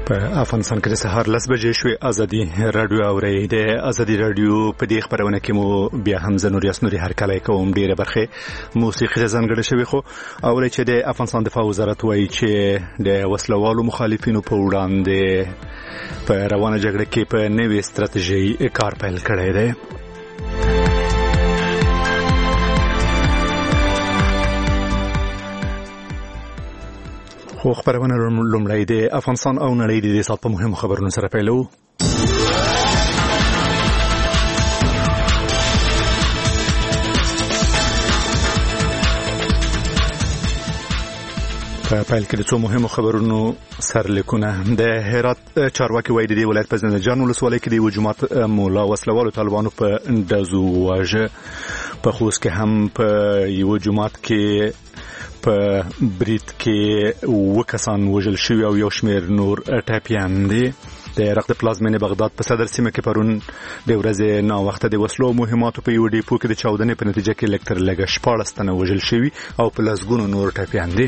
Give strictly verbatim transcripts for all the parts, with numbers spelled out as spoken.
په افغانستان کې د سهار لس بجې شوې. ازادي رادیو اورئ. د ازادي رادیو په دې خبرونه کې مو بیا هم زه نور یاسنوري هرکلی کوم. ډېره برخه موسیقي ته ځانګړې شوې، خو اورئ چې د افغانستان دفاع وزارت وایي چې د وسلوالو مخالفینو په وړاندې په روانه جګړه کې په نوې ستراتیژۍ کار پیل کړی دی. خو خبرونه لومړی د افغانستان او نړۍ د دې سات په مهمو خبرونو سره پیلو. په پیل کې د څو مهمو خبرونو سرلیکونه. د هرات چارواکي وایي د دې ولایت په زنجان ولسوالۍ کې د یو جومات مولا وسلوالو طالبانو په ډزو وواژه. په خوست کې هم په یو جومات کې په برید کې اووه کسان وژل شوي او یو شمېر نور ټپیان دي. د عراق د پلازمینې بغداد په صدر سیمه کې پرون د ورځې ناوخته د وسلو مهماتو په یو ډیپو کې د چاودنې په نتیجه کې لږ تر لږه شپاړس تنه وژل شوي او په لسګونو نور ټپیان دي.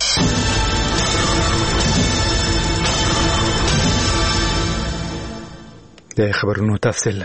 د خبرونو تفصیل.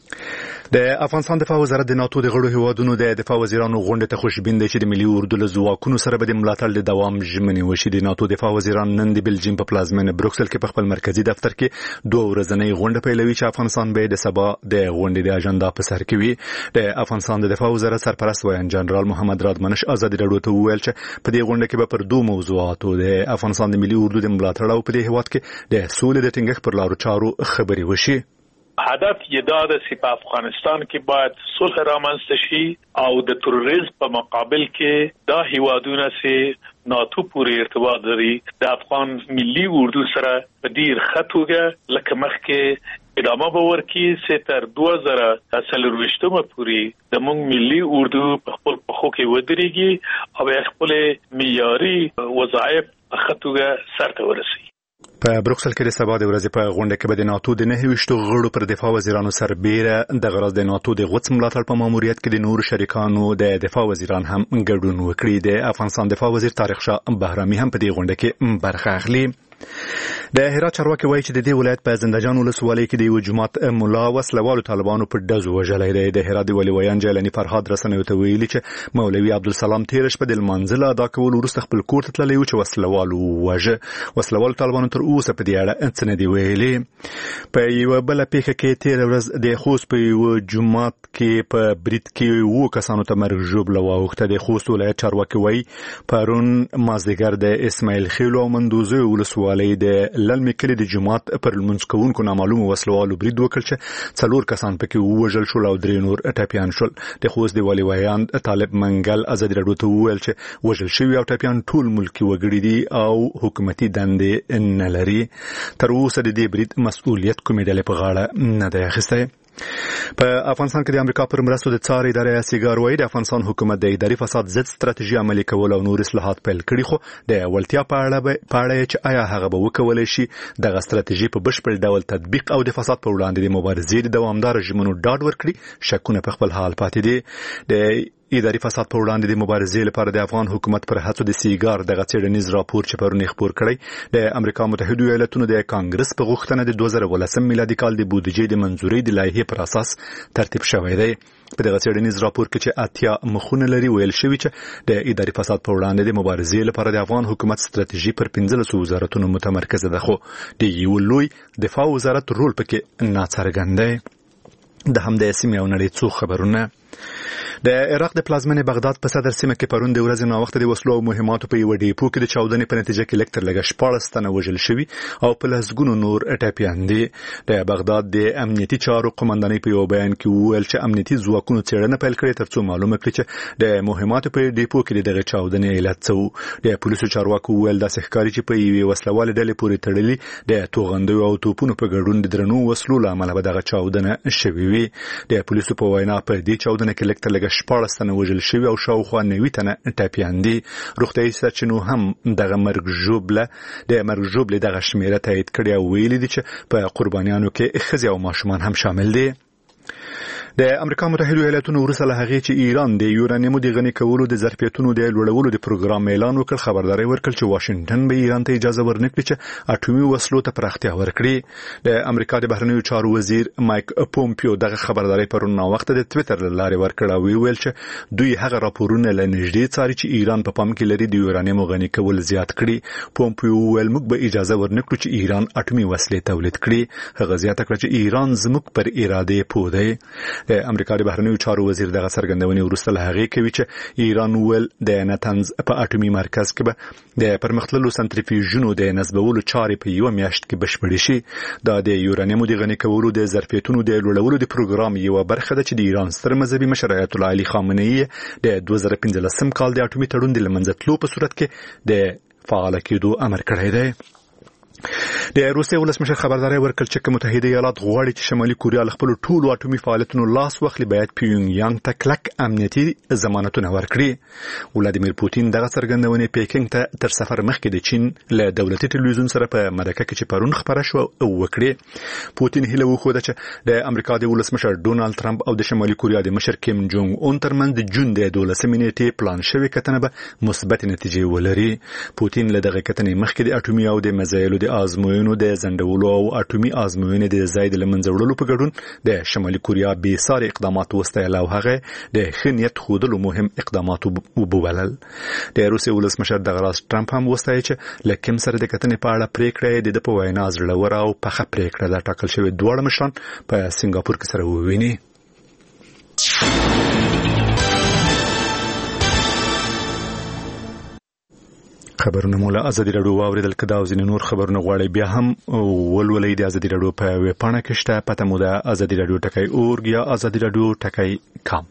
د افغانستان دفاع وزارت د ناتو د غړو هیوادونو د دفاع وزیرانو غونډه ته خوشبین دی چې د ملي اردو له ځواکونو سره به د ملاتړ د دوام ژمنې وشي. د ناتو دفاع وزیران نن د بلجیم په پلازمینه بروکسل کې په خپل مرکزی دفتر کې دوه ورځنۍ غونډه پیلوي چې افغانستان به د سبا د غونډې د اجنډا په سر کې وي. د افغانستان د دفاع وزارت سرپرست ویان جنرال محمد رادمنش ازادي راډیو ته وویل چې په دې غونډه کې به پر دوه موضوعاتو د افغانستان د ملي اردو د ملاتړ او په دې هیواد کې د سولې د ټینګښت پر لارو چارو خبرې وشي. هدف یې دا ده چې په افغانستان کې باید صلح رامنځته شي او د تروریزم په مقابل کې دا هیوادونه چې ناتو پورې ارتباط لري د افغان ملي اردو سره په ډیر ښه توګه لکه مخکې ادامه به ورکړي چې تر دوه زره څلرویشتمه پورې زموږ ملي اردو په خپل پښو کې ودرېږي او خپل معیاري وظایف په ښه توګه سرته ورسوي. په بروکسل کې د سبا د ورځې په غونډه کې به د ناتو د نهه ویشتو غړو پر دفاع وزیرانو سربېره د غرض د ناتو د غوڅ ملاتړ په ماموریت کې د نور شریکانو د دفاع وزیران هم ګډون وکړي. د افغانستان دفاع وزیر طارق شاه بهرامي هم په دې غونډه کې برخه اخلي. د هرات چارواکي وایي چې د دې ولایت په زندجان ولسوالۍ کې د یو جومات مولا وسلوالو طالبانو په ډزو وژلی دی. د هرات د ولي ویان جیلاني فرهاد رسنیو ته ویلي چې مولوي عبدالسلام تېره شپه د لمانځه له ادا کولو وروسته خپل کور ته تللی و چې وسلوالو وواژه. وسلوالو طالبانو تر اوسه په دې اړه څه نه دي ویلي. په یوه بله پیښه کې تېره ورځ د خوست په یوه جومات کې په برید کې اووه کسانو ته مرګ ژوبله واوښته. د خوست ولایت چارواکي وایي پرون مازدیګر د اسماعیل خیلو او مندوزیو ولسوالۍ د للمې کلي د جومات پر لمونځ کوونکو نامعلومو وسلوالو برید وکړ چې څلور کسان پکې ووژل شول او درې نور ټپیان شول. د خوست د والي ویان طالب منګل ازادي راډیو ته وویل چې وژل شوي او ټپیان ټول ملکي وګړي دي او حکومتي دندې نه لري. تر اوسه د دې برید مسؤلیت کومې ډلې په غاړه نه دی اخیستی. په افغانستان کې د امریکا پر مرستو د څار ادارې سیګار وایي د افغانستان حکومت د اداري فساد ضد ستراتیژي عملي کول او نور اصلاحات پیل کړي، خو د ولتیا په اړه په اړه چې آیا هغه به وکولای شي دغه ستراتیژي په بشپړ ډول تطبیق او د فساد پر وړاندې د مبارزې د دوامدار رژیمونو ډاډ ورکړي، شکونه په خپل حال پاتې دي. د اداري فساد پر وړاندې د مبارزې لپاره د افغان حکومت پر هڅو د سیګار دغه څېړنیز راپور چې پرون خپور کړی د امریکا متحده ایالاتونو د کانګرس په غوښتنه د دوه زره ولسم میلادي کال د بودیجې د منځورۍ د لایحې پر اساس ترتیب شوی دی. په دغه څېړنیز راپور کې چې اتیا مخونه لري ویل شوی چې د اداري فساد پر وړاندې د مبارزې لپاره د افغان حکومت ستراتیژي پر پنځلسو وزارتونو متمرکزه ده، خو د یو لوی دفاع وزارت رول پکې ناڅرګند دی. د همدې سیمې او نړۍ څو خبرونه. د عراق د پلازمینې بغداد په صدر سیمه کې پرون د ورځې ناوخته د وسلو او مهماتو په یوه ډیپو کې د چاودنې په نتیجه کې لږ تر لږه شپاړس تنه وژل شوي او په لسګونو نور ټپیان دي. د بغداد د امنیتي چارو قومندانۍ په یو بیان کې وویل چې امنیتي ځواکونو څېړنه پیل کړې ترڅو معلومه کړي چې د مهماتو په ډیپو کې دغه چاودنې علت څه و. د پولیسو چارواکو وویل داسې ښکاري چې په یوې وسلوالې ډلې پورې تړلي د توغندیو او توپونو په ګډون د درنو وسلو له امله به دغه چاودنه شوې وي. د پولیسو په وینا په دې چاودنه کې لږ تر لږه شپاړس تنه وژل شوي او شاوخوا نوي تنه ټپیان دي. روغتیایي سرچینو هم دغه مرګ ژوبله د مرګ ژوبلې دغه شمیره تایید کړې او ویلي دي چې په قربانیانو کې ښځې او ماشومان هم شامل دي. د امریکا متحده ایالاتونو وروسته له هغې چې ایران د یورانیمو د غني کولو د ظرفیتونو د لوړولو د پروګرام اعلان وکړ، خبرداري ورکړه چې واشنگټن به ایران ته اجازه ورنکړي چې اټومي وسلو ته پراختیا ورکړي. د امریکا د بهرنیو چارو وزیر مایک پومپیو دغه خبرداري پرون وخت د ټوئیټر له لارې ورکړه او ویل چې دوی هغه راپورونه له نږدې څاري چې ایران په پام کې لري د یورانیمو غني کول زیات کړي. پومپیو ویل موږ به اجازه ورنکړو چې ایران اټومي وسلې تولید کړي. هغه زیاته کړه چې ایران زموږ پر اراده پوه دی. د امریکا د بهرنیو چارو وزیر دغه څرګندونې وروسته له هغې کوي چې ایران ول د نتنز په اټومي مرکز کې به د پرمختللو سنتریفیوژونو د نصبولو چارې په یو میاشت کې بشپړې شي. دا د یورانیمو د غني کولو د ظرفیتونو د لوړولو د پروګرام یو برخه ده چې د ایران ستر مذهبي مشر آیت الله علي خامنه‌ای د دوه زره پنځلسم کال د اټومي تړون د لمنځه تلو په صورت کې د فعال کېدو امر کړی دی. د روسیې ولسمشر خبرداري ورکړه چې متحده ایالات غواړي چې شمالي کوریا له خپل ټولو اټومي فعالیتونو لاس واخلي، باید پیونګ یانګ ته کلک امنیتي ضمانتونه ورکړي. ولادیمیر پوتین دغه څرګندونې پیکینګ ته تر سفر مخکې د چین له دولتي ټلویزیون سره په مرکه کې چې پرون خبره شو وکړي. پوتین هیله وښوده چې د امریکا د ولسمشر ډونالد ټرمپ او د شمالي کوریا د مشر کیم جونګ اون ترمنځ د جون د دولسمې نیټې پلان شوی کتنه به مثبت نتیجې ولري. پوتین له دغه کتنې مخکې د اټومي او د مزایلو د آزموینو د زندولو او اټومي آزموینې د زاید لمنځه وړلو په ګډون د شمالي کوریا بې ساري اقدامات وستایل او هغه د ښه نیت ښودلو مهم اقدامات وبولل. د روسیې ولسمشر دغه راز ټرمپ هم وستایي چې له کیم سره د کتنې په اړه پریکړه د په وینا زړوره او پخه پریکړه ده. ټاکل شوی دواړه مشران په سنگاپور کې سره وویني. خبرونه مولا ازادي رادیو واوریدل. کدا او ځینې نور خبرونه غواړي بیا هم ولولې د ازادي رادیو په ویب پاڼه کې شته. پته مو ده ازادي رادیو ټکی اورګ یا ازادي رادیو ټکی کام.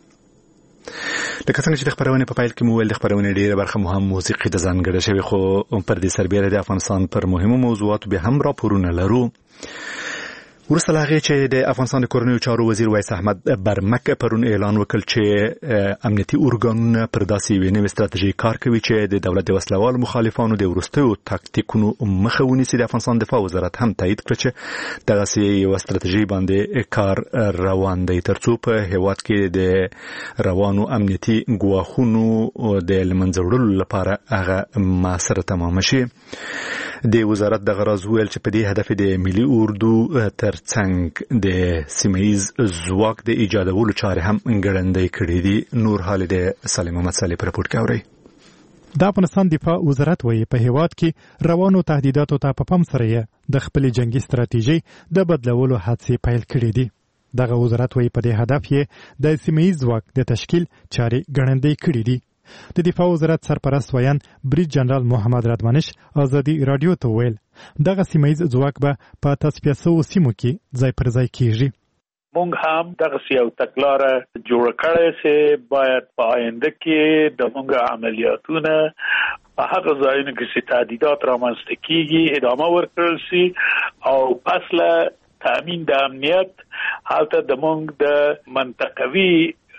لکه څنګه چې د خبرونه په پایل کې مو ویل د خبرونه ډیره برخه مهم موسیقي د ځانګړې شوی، خو پر دې سربېره د افغانستان پر مهمو موضوعاتو به هم راپورونه لرو. وروسته له هغې چې د افغانستان د کورنیو چارو وزیر ویس احمد برمک پرون اعلان وکړ چې امنیتي ارګانونه پر داسې یوې نوې ستراتیژۍ کار کوي چې د دولت د وسلوالو مخالفانو د وروستیو تاکتیکونو مخه ونیسي. د افغانستان دفاع وزارت هم تایید کړ چې دغسې یوه ستراتیژۍ باندې کار روان دی ترڅو په هیواد کې د روانو امنیتي ګواښونو د لمنځه وړلو لپاره هغه موثره تمام شي. د وزارت دغه راز ویل چې په دې هدف د ملي اردو تر څنګ د سیمه‌ییز ځواک د ایجادولو چارې هم ګړندۍ کړې دي. نور حال د سالم محمد صالح په رپورټ کې اورئ. د افغانستان دفاع وزارت وایي په هیواد کې روانو تهدیداتو ته په پام سره یې د خپل جنگي ستراتیژي د بدلولو هڅې پیل کړې دي. دغه وزارت وایي په دې هدف یې د سیمه‌ییز ځواک د تشکیل چارې ګړندۍ کړې دي. د دفاع وزارت سرپرست ویان بریج جنرال محمد رادمنش ازادي رادیو ته ویل دغه سیمه‌ییز ځواک به په تصفیه شوو سیمو کې ځای پر ځای کیږي. مونږ هم دغه یو تګلاره جوړ کړې چې باید په آینده کې د مونږ عملیاتونه په هغه ځایونو کې چې تهدیدات رامنځته کیږي ادامه ورکړل شي او پس له تامین د امنیت حالت د مونږ د منطقوي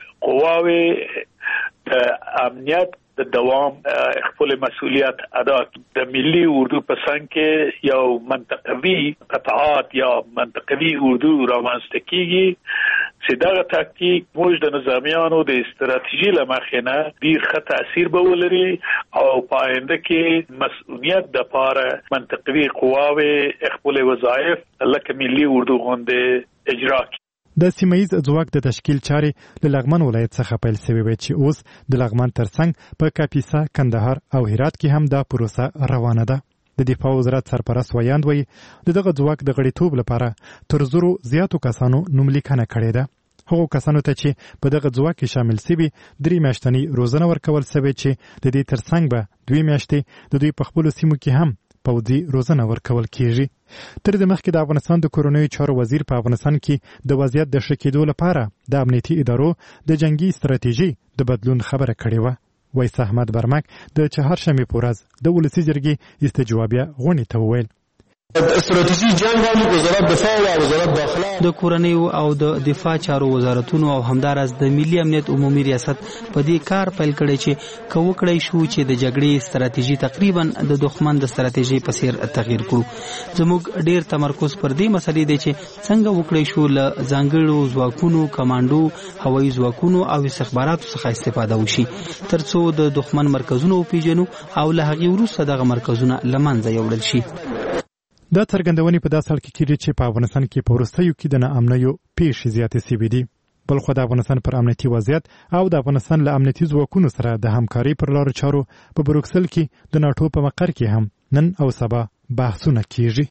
قواوې د امنیت د دوام خپل مسؤلیت ادا د ملي اردو په څنګ کې یو منطقوي قطعات یا منطقوي اردو رامنځته کیږي چې دا تاکتیک موږ د نظامیانو د استراتیژي لمخې نه ډیر ښه تاثیر به ولري او په آینده کې مسؤلیت د پاره منطقوي قواوې خپل وظایف لکه ملي اردو غونډه اجرا کوي. د سیمه‌ییز ځواک د تشکیل چارې د لغمان ولایت څخه پیل شوې وې چې اوس د لغمان ترڅنګ په کاپیسا، کندهار او هرات کې هم دا پروسه روانه ده. د دفاع وزارت سرپرست ویاند وایي د دغه ځواک د غړیتوب لپاره تر زرو زیاتو کسانو نوملیکنه کړې ده. هغو کسانو ته چې په دغه ځواک کې شامل شوي درې میاشتنۍ روزنه ورکول شوې چې د دې ترڅنګ به دوی میاشتې د دوی په خپلو سیمو کې هم پوځي روزنه ورکول کیږي. تر دې مخکې د افغانستان د کورنیو چارو وزیر په افغانستان کې د وضعیت د ښه کېدو لپاره د امنیتي ادارو د جنگي ستراتیژي د بدلون خبره کړې وه. ویس احمد برمک د چهارشنبې په ورځ د ولسي جرګې استجوابیه غونډې ته وویل استراتیژي جنگ هم وزارت دفاع او وزارت داخله د کورنۍ او د دفاع چارو وزارتونو او همدارس د ملي امنیت عمومي ریاست په دې کار پیل کړی چې کوکړی شو چې د جګړې استراتیژي تقریبا د دښمن د استراتیژي په څیر تغییر کړو. زموږ ډیر تمرکز پر دې مسلې دی چې څنګه وکړی شو له ځانګړو ځواکونو، کمانډو، هوایي ځواکونو او استخباراتو څخه استفاده وشي ترڅو د دښمن مرکزونو وپیژنو او له هغې وروسته دغه مرکزونه له منځه یوړل شي. دا څرګندونې په داسې حال کې کېږي چې په افغانستان کې په وروستیو کې د ناامنیو پیښې زیاتې سوي دي. بل خو د افغانستان پر امنیتي وضعیت او د افغانستان له امنیتي ځواکونو سره د همکارۍ پر لارو چارو په بروکسل کې د ناټو په مقر کې هم نن او سبا بحثونه کېږي.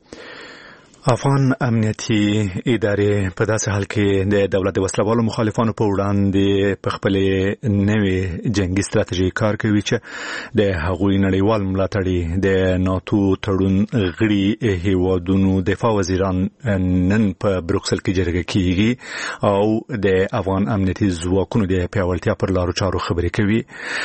افغان امنیتي ادارې په داسې حال کې د دولت د وسلوالو مخالفانو په وړاندې په خپلې نوې جنگي ستراتیژي کار کوي چې د هغوی نړیوال ملاتړي د ناتو تړون غړي هیوادونو دفاع وزیران نن په بروکسل کې جرګه کیږي او د افغان امنیتي ځواکونو د پیاوړتیا پر لارو چارو خبرې کوي.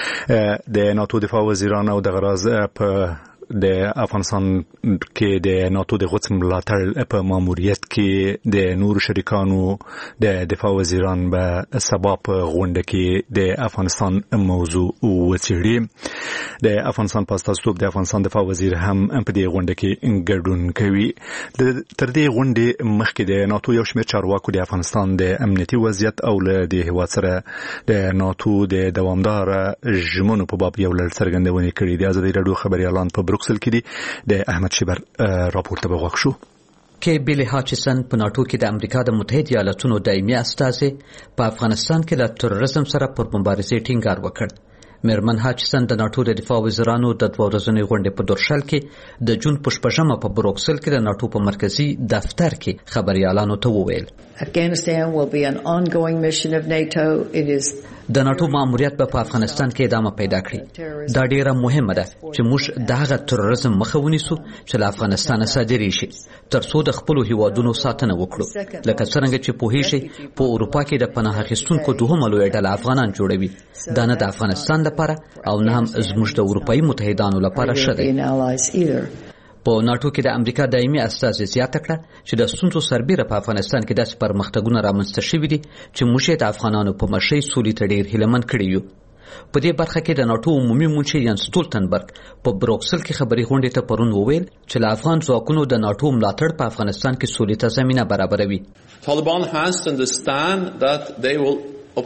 د ناتو دفاع وزیران او د غراز په د افغانستان کې د ناتو د غوڅ ملاتړ په ماموریت کې د نور شریکانو د دفاع وزیران به سبا په غونډه کې د افغانستان موضوع وڅېړي. د افغانستان په استازیتوب د افغانستان دفاع وزیر هم په دې غونډه کې ګډون کوي. تر دې غونډې مخکې د ناتو یو شمېر چارواکو د افغانستان د امنیتي وضعیت او له دې هېواد سره د ناتو د دوامداره ژمنو په باب یو لړ څرګندونې کړي دي. ازادي راډیو خبریالان په بروکسل کې دي. د احمد شیبر راپورته به غوښ شو. کې بیلی هاچسن په ناټو کې د امریکا د متحده ایالاتونو دایمي استازی په افغانستان کې د تروریزم سره پر مبارزې ټینګار وکړ. میرمن هاچسن د ناټو د دفاع وزیرانو د دوه ورځنۍ غونډې په دورشل کې د جون په شپږمه په بروکسل کې د ناټو په مرکزي دفتر کې خبريالانو ته وویل Afghanistan will be an ongoing mission of NATO. It is د ناټو ماموریت په افغانستان کې ادامه پیدا کړي. دا ډیره مهمه ده چې موږ دغه تروریزم مخه ونیسو چې له افغانستان صادري شي ترڅو د خپل هیوادونو ساتنه وکړو. لکه څنګه چې په هیڅ په اروپا کې د پناه اخیستونکو دوهمه لویه ډله افغانان جوړوي. دا نه د افغانستان لپاره او نه هم زموږ د اروپایي متحدانو لپاره ښه دی. په ناټو کې د امریکا دایمي استازي زیاته کړه چې د ستونزو سربیره په افغانستان کې داسې پرمختګونه رامنځته شوي دي چې موږ د افغانانو په مشرۍ سولې ته ډېر هیلهمن کړي یو. په دې برخه کې د ناټو عمومي منشي یان سټولتنبرګ په بروکسل کې خبري غونډې ته پرون وویل چې له افغان ځواکونو د ناټو ملاتړ په افغانستان کې سولې ته زمينه برابروي. Taliban has to understand that they will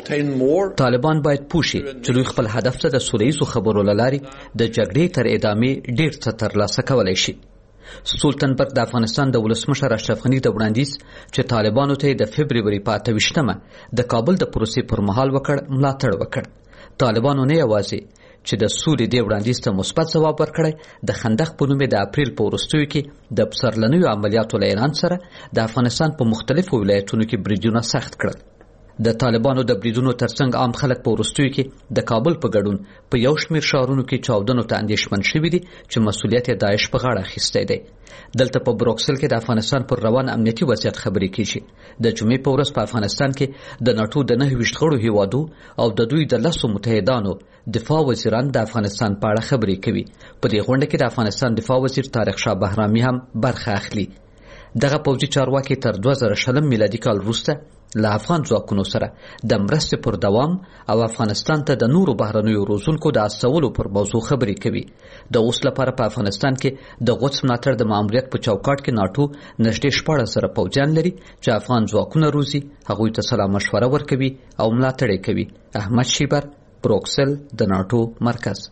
طالبان باید پوښي چې دوی خپل هدف ته د سولهییزو خبرو له لارې د جګړې تر ادامې ډېر څه ترلاسه کولی شي. سټولتنبرګ د افغانستان د ولسمشر اشرف غني د وړاندیز چې طالبانو ته د فبروري په اته ویشتمه د کابل د پروسې پر مهال وکړ ملاتړ وکړ. طالبانو نه یوازې چې د سولې د وړاندیز ته مثبت ځواب ورکړی، د خندق په نوم د اپریل په وروستیو کې د پسرلنیو عملیاتو له اعلان سره د افغانستان په مختلفو ولایتونو کې بریدونه سخت کړل. د طالبانو د بریدونو ترڅنګ عام خلک په وروستیو کې د کابل په ګډون په یو شمېر ښارونو کې چاودنو ته اندېښمن شوي دي چې مسؤلیت یې داعش په غاړه اخیستی دی. دلته په بروکسل کې د افغانستان پر روان امنیتي وضعیت خبرې کیږي. د جمعې په ورځ په افغانستان کې د ناټو د نهه ویشت غړو هیوادو او د دوی د لسو متحدانو دفاع وزیران د افغانستان په اړه خبرې کوي. په دې غونډه کې د افغانستان دفاع وزیر طارق شاه بهرامي هم برخه اخلي. دغه پوځي چارواکي تر دوه زره شلم میلادي کال وروسته له افغان ځواکونو سره د مرستې پر دوام او افغانستان ته د نورو بهرنیو روزونکو د استولو پر موضوع خبرې کوي. د اوس لپاره په افغانستان کې د غوڅ ملاتړ د ماموریت په چوکاټ کې ناټو نږدې شپاړس زره پوځیان لري چې افغان ځواکونه روزي، هغوی ته سلا مشوره ورکوي او ملاتړ یې کوي. احمد شیبر، بروکسل، د ناټو مرکز.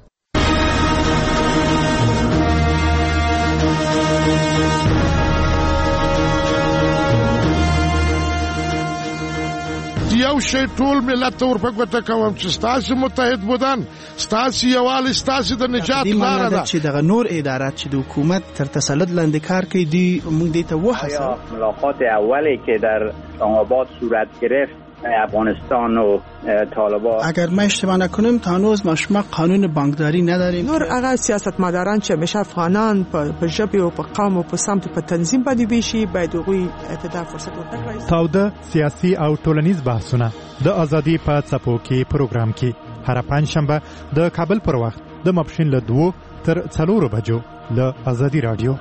یو شی ټول ملت ته ورپګوته کوم چې ستاسو متحد بودن، ستاسو یووالی، ستاسو د نجات لاره ده. چې دغه نور ادارات چې د حکومت تر تسلط لاندې کار کوي دی موږ دې ته وهڅوو. ملاقات اولی که در اسلام‌آباد صورت گرفت افغانستان و طالبان، اگر ما اشتباه نکنیم تا هنوز ما شما قانون بانکداری نداریم. نور هغه سیاستمداران چې همیشه افغانان په ژبه او په قوم او په سمت په تنظیم باندې ویشي باید هغوی ته فرصت ورکړي. تاوده سیاسي او ټولنیز بحثونه د ازادي په څپو کې پروګرام کې هر پنځشنبه د کابل پر وخت د ماپښین له دوه تر څلورو بجو له ازادي رادیو.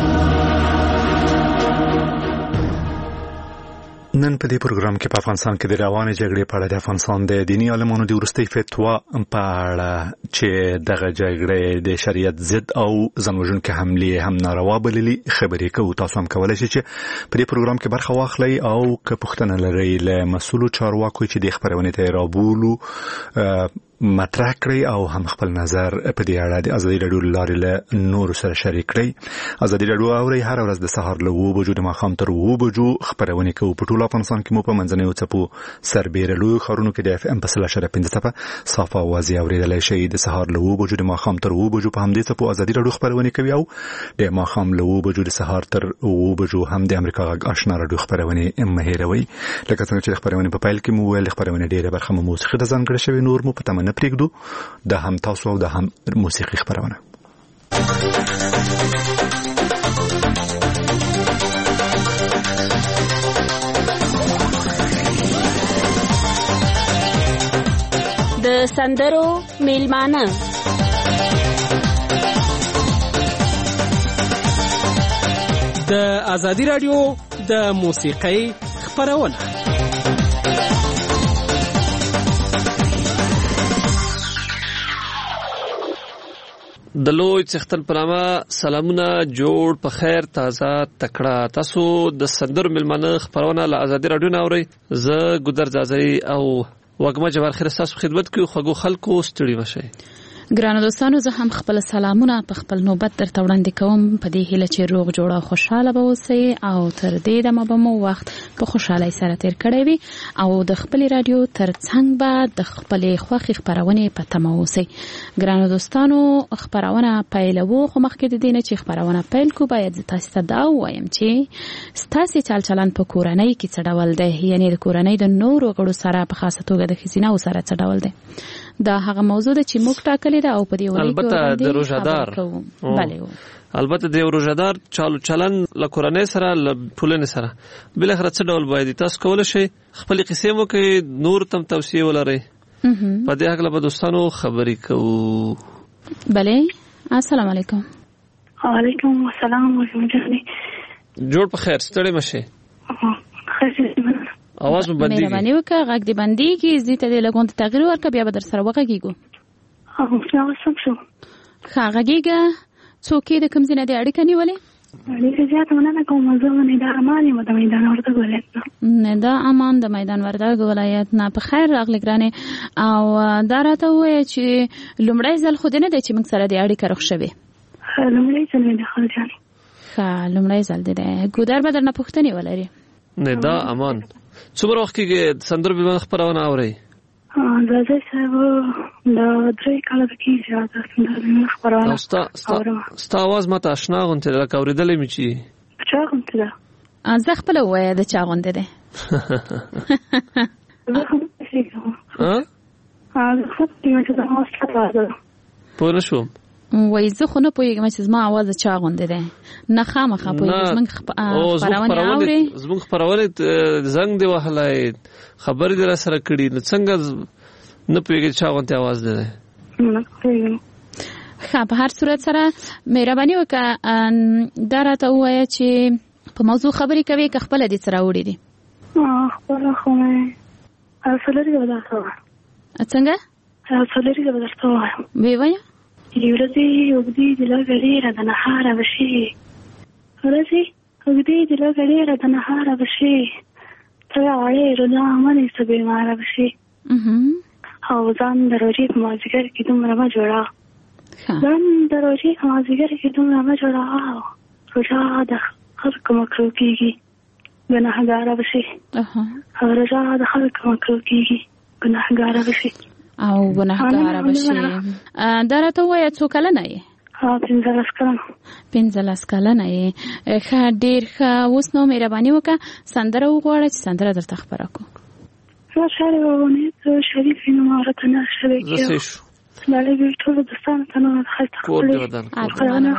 نن په دې پروګرام کې په افغانستان کې د روانې جګړې په اړه د افغانستان د دینی عالمانو د وروستي فتوا په اړه چې دغه جګړې د شریعت ضد او ځانوژونکې حملې هم ناروا بللي خبرې کوو. تاسو هم کولای شئ چې په دې پروګرام کې برخه واخلئ او که پوښتنه لرئ له مسؤلو چارواکو چې د خبرونې ته رابولو مطرح کړئ او هم خپل نظر په دې اړه د ازادي رادیو لارې له نورو سره شریک کړئ. ازادي رادیو اوري هر ورځ د سهار له اوه بجو د ماښام تر اوه بجو خبرونه کوي. په ټول افغانستان کې مو په منځنیو څپو سربېره لوی ښارونو کې د اف ام په سل اشاره پنځه څپه صافه اوازې اورېدلی شئ. د سهار له اوه بجو د ماښام تر اوه بجو په همدې څپو ازادي رادیو خبرونه کوي او د ماښام له اوه بجو د سهار تر اوه بجو هم د امریکا غږ آشنا رادیو خبرونه مه هېروئ. لکه څنګه چې د خبرونې په پیل کې مو ویل خبرونه ډېره برخه مو موسیقي ته ځانګړې شوې، نور مو په تمه نه پرېږدو. دا هم تاسو او دا هم موسیقي خبرونه. د سندرو میلمانه د ازادي رادیو د موسیقۍ خبرونه. د لوی څښتن په نامه سلامونه، جوړ په خیر، تازه تکړه. تاسو د سندرو میلمانه خبرونه له ازادي رادیو نه اورئ. زه ګودر ځاځی او وګمه جوار خیر تاسو خدمت کوي. خوږو خلکو ستړي مشئ. ګرانو دوستانو، زه هم خپل سلامونه په خپل نوبت درته وړاندې کوم په دې هیله چې روغ جوړ او خوشاله به اوسئ او تر دې دمه به مو وخت په خوشحالۍ سره تیر کړی وي او د خپل رادیو ترڅنګ به د خپلې خوښې خپرونې په تمه اوسئ. ګرانو دوستانو، خپرونه پیلوو، خو مخکې د دې نه چې خپرونه پیل کو باید زه تاسو ته دا ووایم چې ستاسې چال چلند په کورنۍ کې څه ډول دی، یعنې د کورنۍ د نورو غړو سره په خاصه توګه د ښځینه‌و سره څه ډول دی. دا هغه موضوع ده چې موږ ټاکلې ده او په دې وړاندې البته د روزادار بله البته د روزادار چالو چلن له کورنۍ سره له ټولنې سره بل اخر څه ډول باید تاسو کول شي خپل قصې مو کې نور تم توصیه ولرئ. په دې هغه به دوستانو خبرې کوو. بله، السلام علیکم. وعلیکم السلام ورحمۃ. جوړ په خیر، ستړي مشه. اواز مو بندي مهرباني وکړه، غږ دې بنديږي، زه ته د لګون تغیر ورکړه، بیا به در سره وغږیږو. هغه څنګه سم شو؟ ښه غږیږه. څوک د کوم ځای نه د اړیکه نیولې؟ اړیکه زیاته ونه کوم، زه نه د امان یم د میدان وردګ ولایت نه. دا امان د میدان وردګ ولایت نه. په خیر راغلی ګرانې. او دا راته ووایه چې لومړی ځل خو دې نه دی چې موږ سره د اړیکه روغ شوې؟ لومړی ځل مې د خلجانې. ښه لومړی ځل دی دی. ګودر به درنه پوښتنې ولري. نه دا امان څومره وخت کې سندرو به خبرونه اوري؟ دا ځای صاحب دا درې کاله کېږي دا سندرو خبرونه اورم. ستا اواز ماته آشنا غونته لکه اورېدلې مې چې چا غونته ده. زه خپله ووایه د چا غونته ده. پوه نه شوم. وای زه خو نه پوهېږم چې زما اواز چا غونډې دی. نه خامخا پوهېږم. زموږ خپرونې اورې؟ زموږ خپرونې زنګ دی وهلی، خبرې دې راسره کړي، نو څنګه نه پوهېږې چا غونډې اواز دی؟ نه پوهېږم. ښه، په هر صورت سره مهرباني وکړه دا راته ووایه چې په موضوع خبرې کوې که خپله دې څه راوړي دي؟ خپله خو مې څلوري به درته ووایم. څنګه؟ څلوري به درته ووایم. ویې وایه. ورځې اوږدې د لږه ډېره د نهاره به شي، ورځې اوږدې د لږه ډېره د نهاره به شي، ته وړې رودا منې څه بیماره به شي، او ځان د روژې په مازدیګر کې دومره مه جوړه، ځان د روژې په مازدیګر کې دومره مه جوړه، روژه د خلکو مکرو کېږي ګناهګاره به شي، روژه د خلکو مکرو کېږي ګناهګاره به شي او ګناهګاره به شي. دا راته ووایه څو کلنه یې؟ پنځلس کلنه. پنځلس کلنه یې. ښه، ډېر ښه. اوس نو مهرباني وکړه سندره وغواړه چې سندره درته خپره کړو. زه شعر ووایم، شریف نو مهارت نه شوی زه شو بله ټول دوستانو ته نو خلک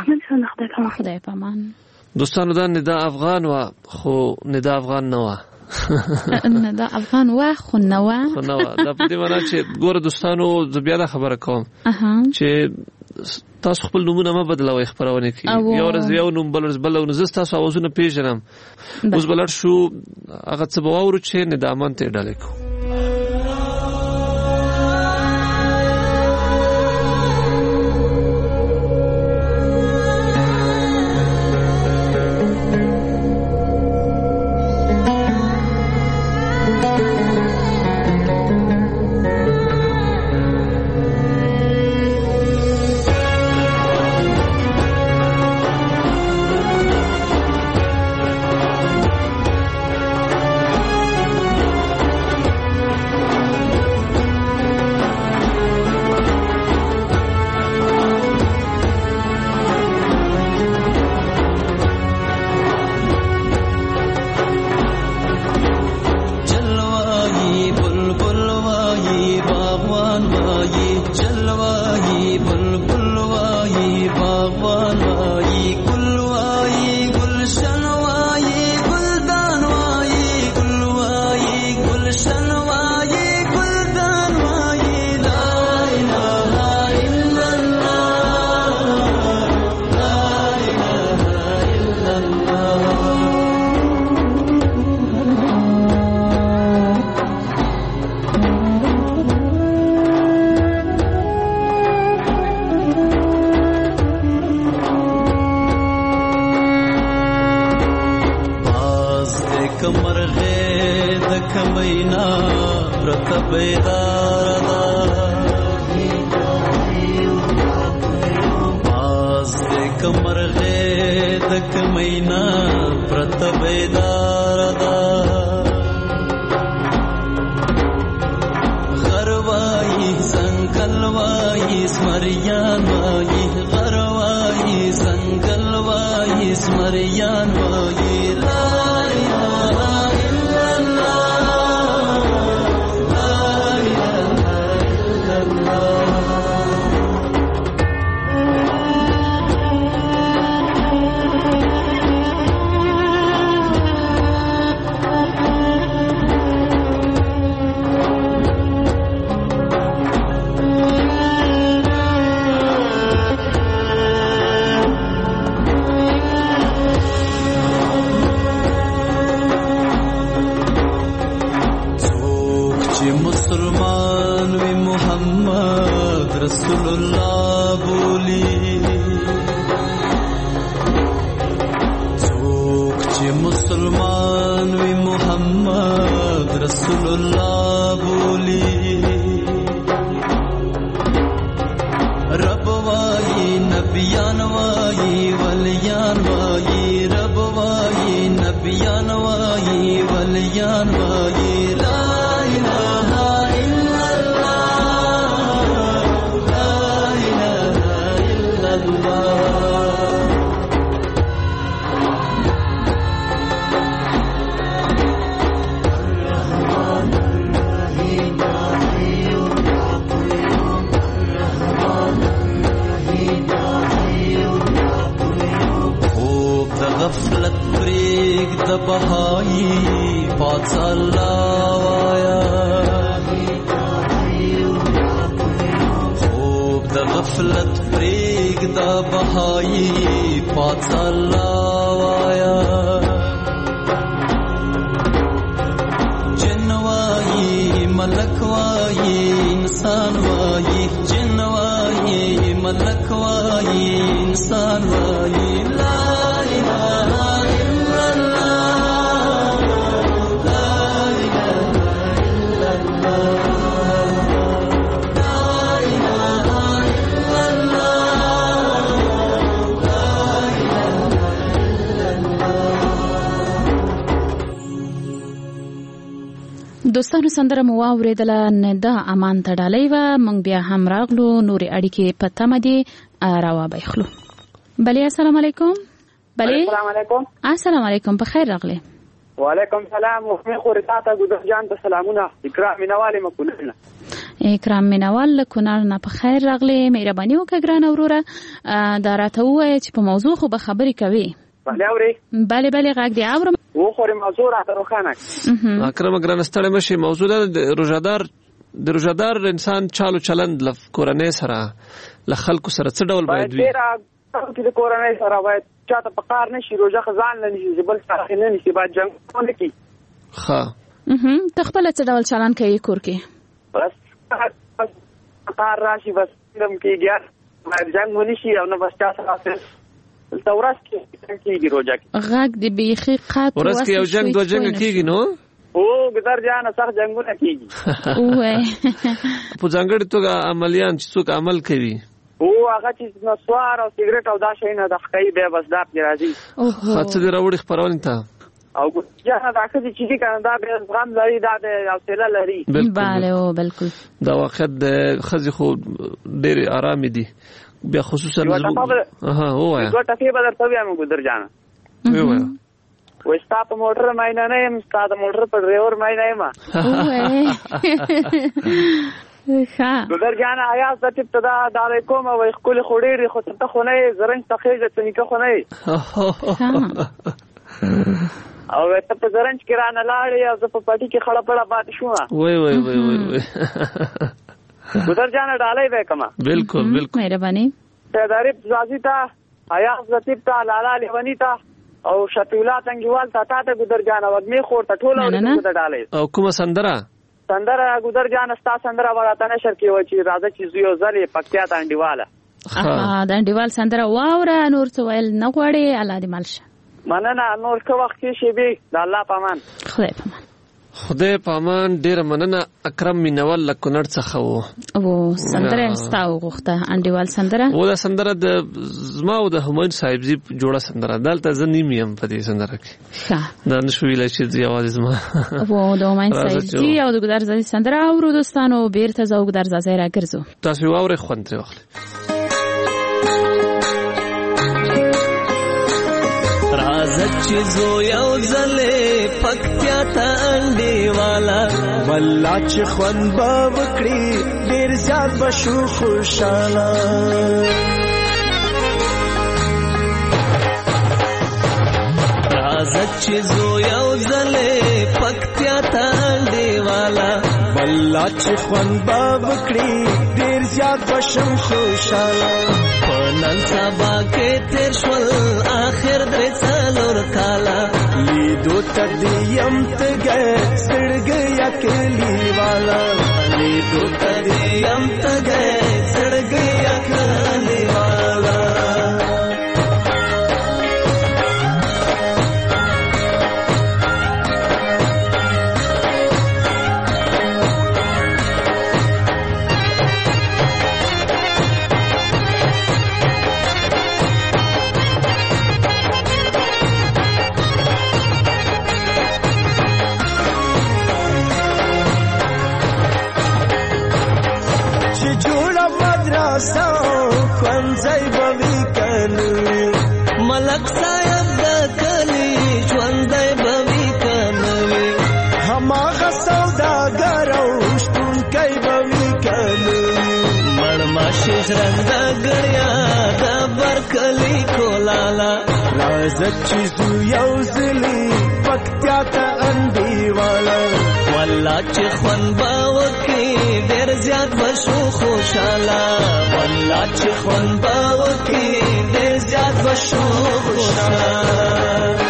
خدای په امان. دوستانو دا ندا افغان و خو ندا افغان نه و. نه دا افغان وا خو نه وا خو نه وا دا په دې معنی چې ګوره دوستانو زه بیا دا خبره کوم چې تاسو خپل نومونه ما بدلوي خبرونه کې یو ورځ یو نوم بل ورځ بل نو زه تاسو اوازونه پیژنم اوس بلر شو هغه څه به واورو چې ندامت ته ډالې کو دوستانو سندره مو واوریدله نه دا امان ته ډالۍ وه موږ بیا هم راغلو نورې اړیکې په تمه دي راوابیخلو بلې السلام علیکم بلې السلام علیکم السلام علیکم په خیر راغلی وعلیکم سلام وخمې خورې تا ته ګودر جان ته سلامونه اکرام مینوال م کونړ نه اکرام مینوال له کونړ نه په خیر راغلی مهرباني وکړه ګرانه وروره دا راته ووایه چې په موضوع خو به خبرې کوې بلې اورې بلې بلې غږ دې اورم و خوري موضوع راته روښانه اکرم ګران ستړی مشي موضوع د روزادار د روزادار انسان چالو چلند لف کورنۍ سره ل خلکو سره څه ډول باید وي چې د کورنۍ سره باید چاته په کار نشي روزه خزان نه نشي بل څه نه نشي باید جنگ نه کی ها اه ته خپل څه ډول چلند کوي کور کې بس کار راشي بس دم کېږي باید جنگ ونی شي او نه بس چا سره تورس کې کېږي روزه کې غږ د بیخي قات ورس کې یو جنگ دو جنگ کېږي نو او ګدر جان سخت جنگونه کېږي اوه په ځانګړي توګه عملیان چې څوک عمل کوي او هغه چې نسوار او سیګریټ او دا شی نه د خکې به بس دا پی راځي اوه څه دی راوړي خبرونه ته او ګویا دا چې چې کنه دا به غم لري دا د حوصله لري bale او بالکل دا وخت د خزي خو ډېر آرام دي بیا خصوصا اها هو یا ګټه په بدر ته هم ګدر جان یو وستا په موټر مې نه یم ستا د موټر په ډرایور مې نه یم ها ګدر جان آیا ست ابتدا د علیکم او خپل خوري خو ته خو نه زرنګ تخیجه تنیکه خو نه او ته په زرنګ کې رانه لاړې او زه په پټي کې خړه پړه پاتې شوم وای وای وای وای ګدر جان ډالې به کما بالکل بالکل مهرباني تدارب زازي تا آیا ست تا لالا لیونی تا او شتولا څنګهوال تا ته ګدر جان وګمه خور ته ټوله ورته ډالې او کومه سندره سندره ګدر جان ستا سندره وراته نشر کې و چې راځه چې زیو زلې پکتیا ته انډیواله ها د انډیوال سندره واوره نور څه ویل نه غواړي الله دې مالشه مننه نور څه وخت کې شي به د الله پامان خدای پامان خدای پامان ډیر مننه اکرم مینول لکونړ څخه وو او سندره استاو غوخته انډیوال سندره و دا سندره د زما او د همایون صاحبزی جوړه سندره دلته زنیم یم په دې سندره کې ښه دا نشو ویلای چې دی आवाज زما و د همایون صاحبزی او د ګدر زادي سندره او دوستانو بیرته زو ګدر زادي راګرځو تاسو واوري خوند تر واخلئ رازت چیزو یو زلې پکتیا ته انډیوالا والله چې خوند به وکړي ډېر زیات به شو خوشاله رازت چیزو یو زلې پکتیا ته انډیوالا والله چې خوند به وکړي ډېر زیات به شم خوشاله نن سبا کې تیر شول آخر درې څلور کاله لیدو ته دې یم تګ سړګ یکلی والا لیدو ته دې یم تګ سړګ یکلی والا خوانځي بوي کنوي ملک صاحب د کلی ژوندۍ بوي کنوي هماغه سوداګر او شتون کوي بوي کنوي مړما شیخ رنده ګړیا د برکلی کولالا راځه چې زو یو زلی پکتیا ته انډیوالا والله چې خوان باوکي ډېر زیات بشو خوشاله والله چې خوان باوکي ډېر زیات بشو خوشاله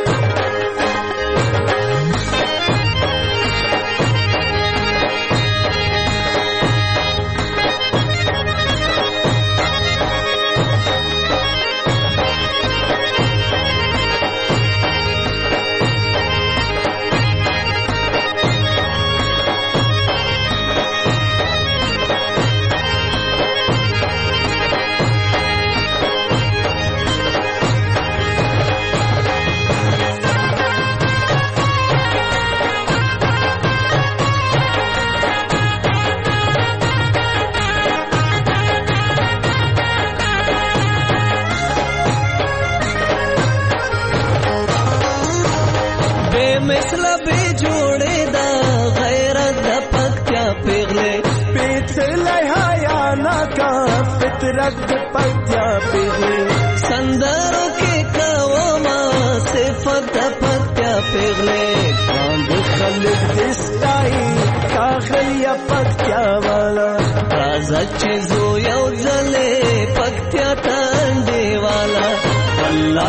رد پکتیا پیغلی سندرو کې کوما صفت پکتیا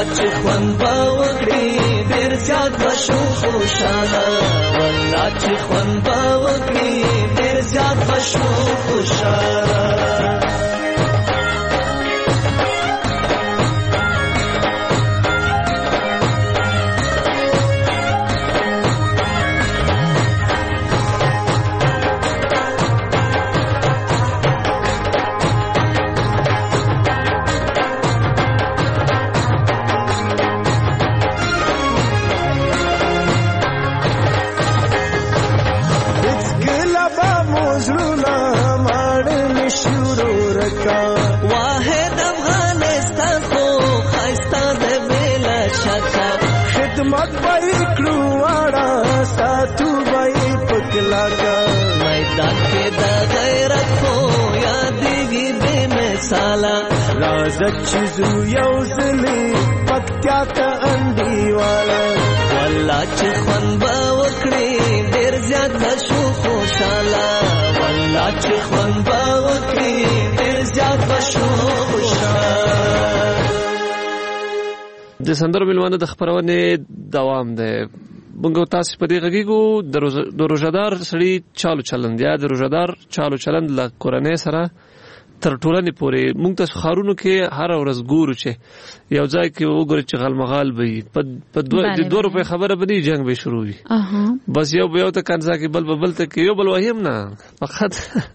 چې خوند به وکړي ډېر زیات به شو خوشاله والله چې خوند به وکړي ډېر زیات به شو خوشاله واحد افغانستان خو خایسته د بلا شکه خدمت به کړو واړه ساتو به پکلاکا میدان کې د غیرت خو یادېږي بې مثاله راځه چې زو یو ځلې پکتیا ته انډیواله والله چې خوند به وکړي ډېر زیات به شو خوشاله والله چې خوند به وکړي ډېر زیات به شو خوشاله. د سندرو مېلمانه د خپرونې دوام دی. موږ تاسو په دې غږیږو د روژهدار سړي چالو چلند یا د روژهدار چالو چلند له کورنۍ سره تر ټولنې پورې موږ تاسو ښارونو کې هر ورځ ګورو چې یو ځای کې وګورئ چې غالمغال به وي په دوه روپۍ خبره به نه جنګ به شروع وي بس یو به یو ته کنځا کې بل به بل ته کې یو بل وهم نه فقط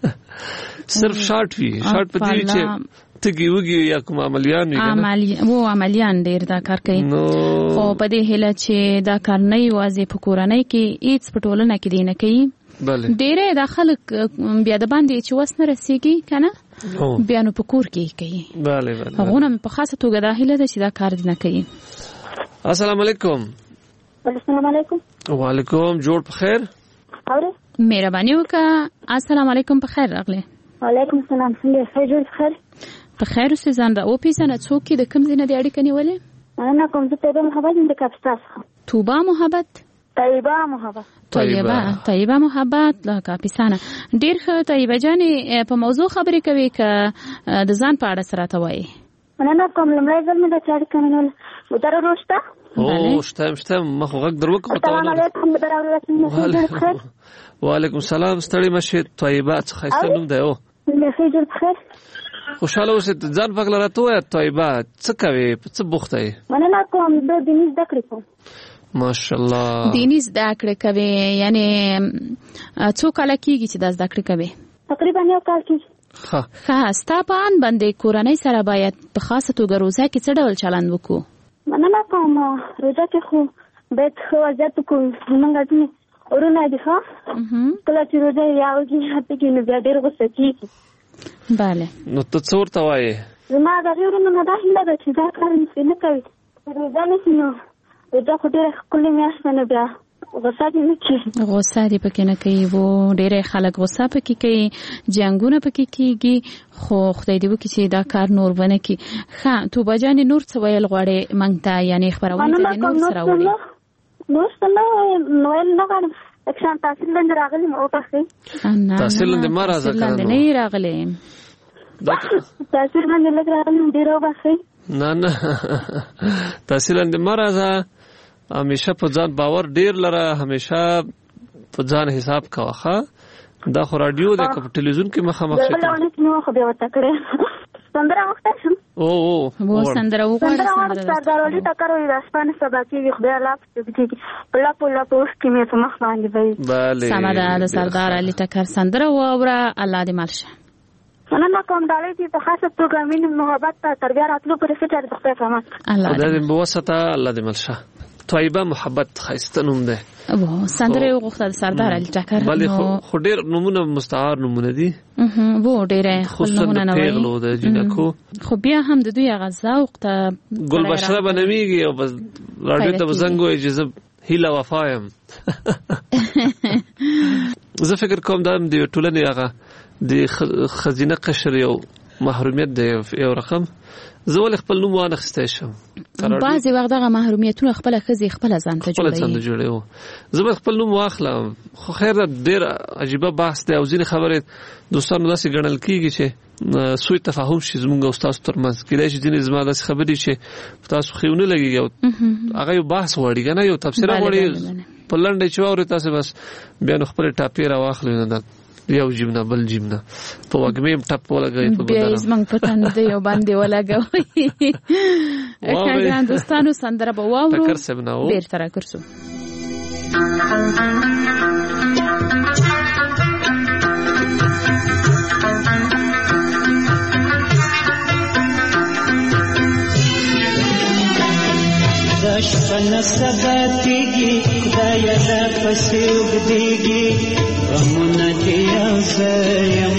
صرف شارټ وي شارټ په دې چې تګي وګي یا کوم عملیان وي عملی وو عملیان ډیر دا کار کوي خو په دې هله چې دا کار نه یوازې په کورنۍ کې هیڅ په ټولنه کې دی نه کوي ډیره د خلک بیا د باندې چې وس نه رسیږي کنه بیا نو په کور کې کوي bale bale هغه په خاصه توګه دا هله ده چې دا کار نه کوي. السلام علیکم. السلام علیکم. وعلیکم جوړ په خیر اوره مهرباني وکړه. السلام علیکم په خیر راغله. وعلیکم السلام څنګه جوړ په خیر په خیر اوسې ځان را او پیژنه څوک د کوم ځای نه دی اړیکه نیولې؟ انا کوم څه ته محبت د کاپستاس توبه محبت طیبه محبت طیبه طیبه محبت لا کاپیسانه ډیر ښه طیبه جانې په موضوع خبرې کوي ک د ځان په اړه سره ته وایي. انا کوم لمړی ځل مې د چاري کمنول مدار روشته او شته شته مخ غږ دروک خو السلام علیکم مدار روشته. وعلیکم السلام ستړي مشه طیبه څه خسته نوم دی او خیر خیر خوشاله اوسې ځان پکې لراته وای طیبه څه کوي څه بوخته یې؟ مننه کوم د دیني زده کړې کوم. ماشاءالله دیني زده کړې کوي یعنی څو کاله کېږي چې دا زده کړې کوي؟ تقریبا یو کال کېږي. ښه ښه ستا په اند باندې کورنۍ سره باید په خاصه توګه روژه کې څه ډول چلند وکړو؟ مننه کوم روژه کې خو باید ښه وضعیت وکړو. زموږ ځینې ورونه دي ښه کله چې روژه یا وږي هلته کې نو بیا ډېر غوسه کېږي. بله نو ته څه ورته وایې؟ زما د هغې ورونو نه دا هیله ده چې دا کار نسي نه کوي روژه نسي نو روژه خو ډېره ښکلې میاشت ده نو بیا غوسه دې نه کېږي. غوسه دې پکې نه کوي و ډېری خلک غوسه پکې کوي جنګونه پکې کېږي خو خدای دې وکړي چې دا کار نور ونه کړي. ښه توبه جانې نور څه ویل غواړې موږ ته یعنې خپرونې ته دې نور څه راوړي؟ نور څه نه ویل نه غواړم اکشان تحصیل لاندې راغلی م وبخښئ. تحصیل لاندې مه راځه تحصیل لاندې نه یې راغلی تحصیل لاندې لږ راغلی م ډېر وبخښئ. نه نه تحصیل لاندې مه راځه همیشه په ځان باور ډېر لره همیشه په ځان حساب کوه ښه دا خو راډیو دی که په ټلویزیون کې مخامخ شي خو بیا ورته کړې سندره وخته شم او او سندره وغواړه سندره وغواړه سردار علي ټکر وایي د شپانې سبا کېږي خدای الله پسې کېږي په لپو لپو اوښ کې مې په مخ باندې به وي. سمه ده د سردار علي ټکر سندره واوره الله دې مل شه. مننه کوم ډالۍ دې په خاصه توګه مینې محبت ته تر بیا راتلو پورې فکر د خدای په امان خدای دې بوسته الله دې مل شه. طیبه محبت خیسته نوم دی او سندره یو غوښته د سردار علي ټکر بلې خو ډېر نومونه مستعار نومونه دي وو ډېره خپل نومونه نه وایي پیغلو د جنکو خو بیا هم د دوی هغه ذوق ته ګلبشره به نومیږي او بس راډیو ته به زنګ وایي چې زه هیله وفا یم زه فکر کوم دا د ټولنې هغه د ښځینه قشر یو محرومیت دی یو رقم. زه ولې خپل نوم وانخستی شم؟ بعضې وخت دغه محرومیتونه خپله ښځې خپله ځان ته خپله ځان ته جوړوي. زه باید خپل نوم واخلم. خو خیر ده، ډېر عجیبه بحث دی او ځینې خبرې دوستانو داسې ګڼل کېږي چې سوء تفاهم شي زموږ او ستاسو ترمنځ. کېدای شي ځینې زما داسې خبرې چې په تاسو ښې ونه لګېږي او هغه یو بحث غواړي که نه، یو تبصره غواړي. په لنډه چې واورئ تاسې بس بیا نو خپلې ټاپې راواخلئ نه ده یو جیب نه بل جیب نه په وږمې ټپ ولګوئ په بیا یې زموږ په تندې یو باندې ولګوئ. ښه ګران دوستانو، سندره به واورو، بېرته راګرځو. دا شپه نه سبا کېږي، خدایه دا پسې اوږدېږي، غمونه دې یو زه یم.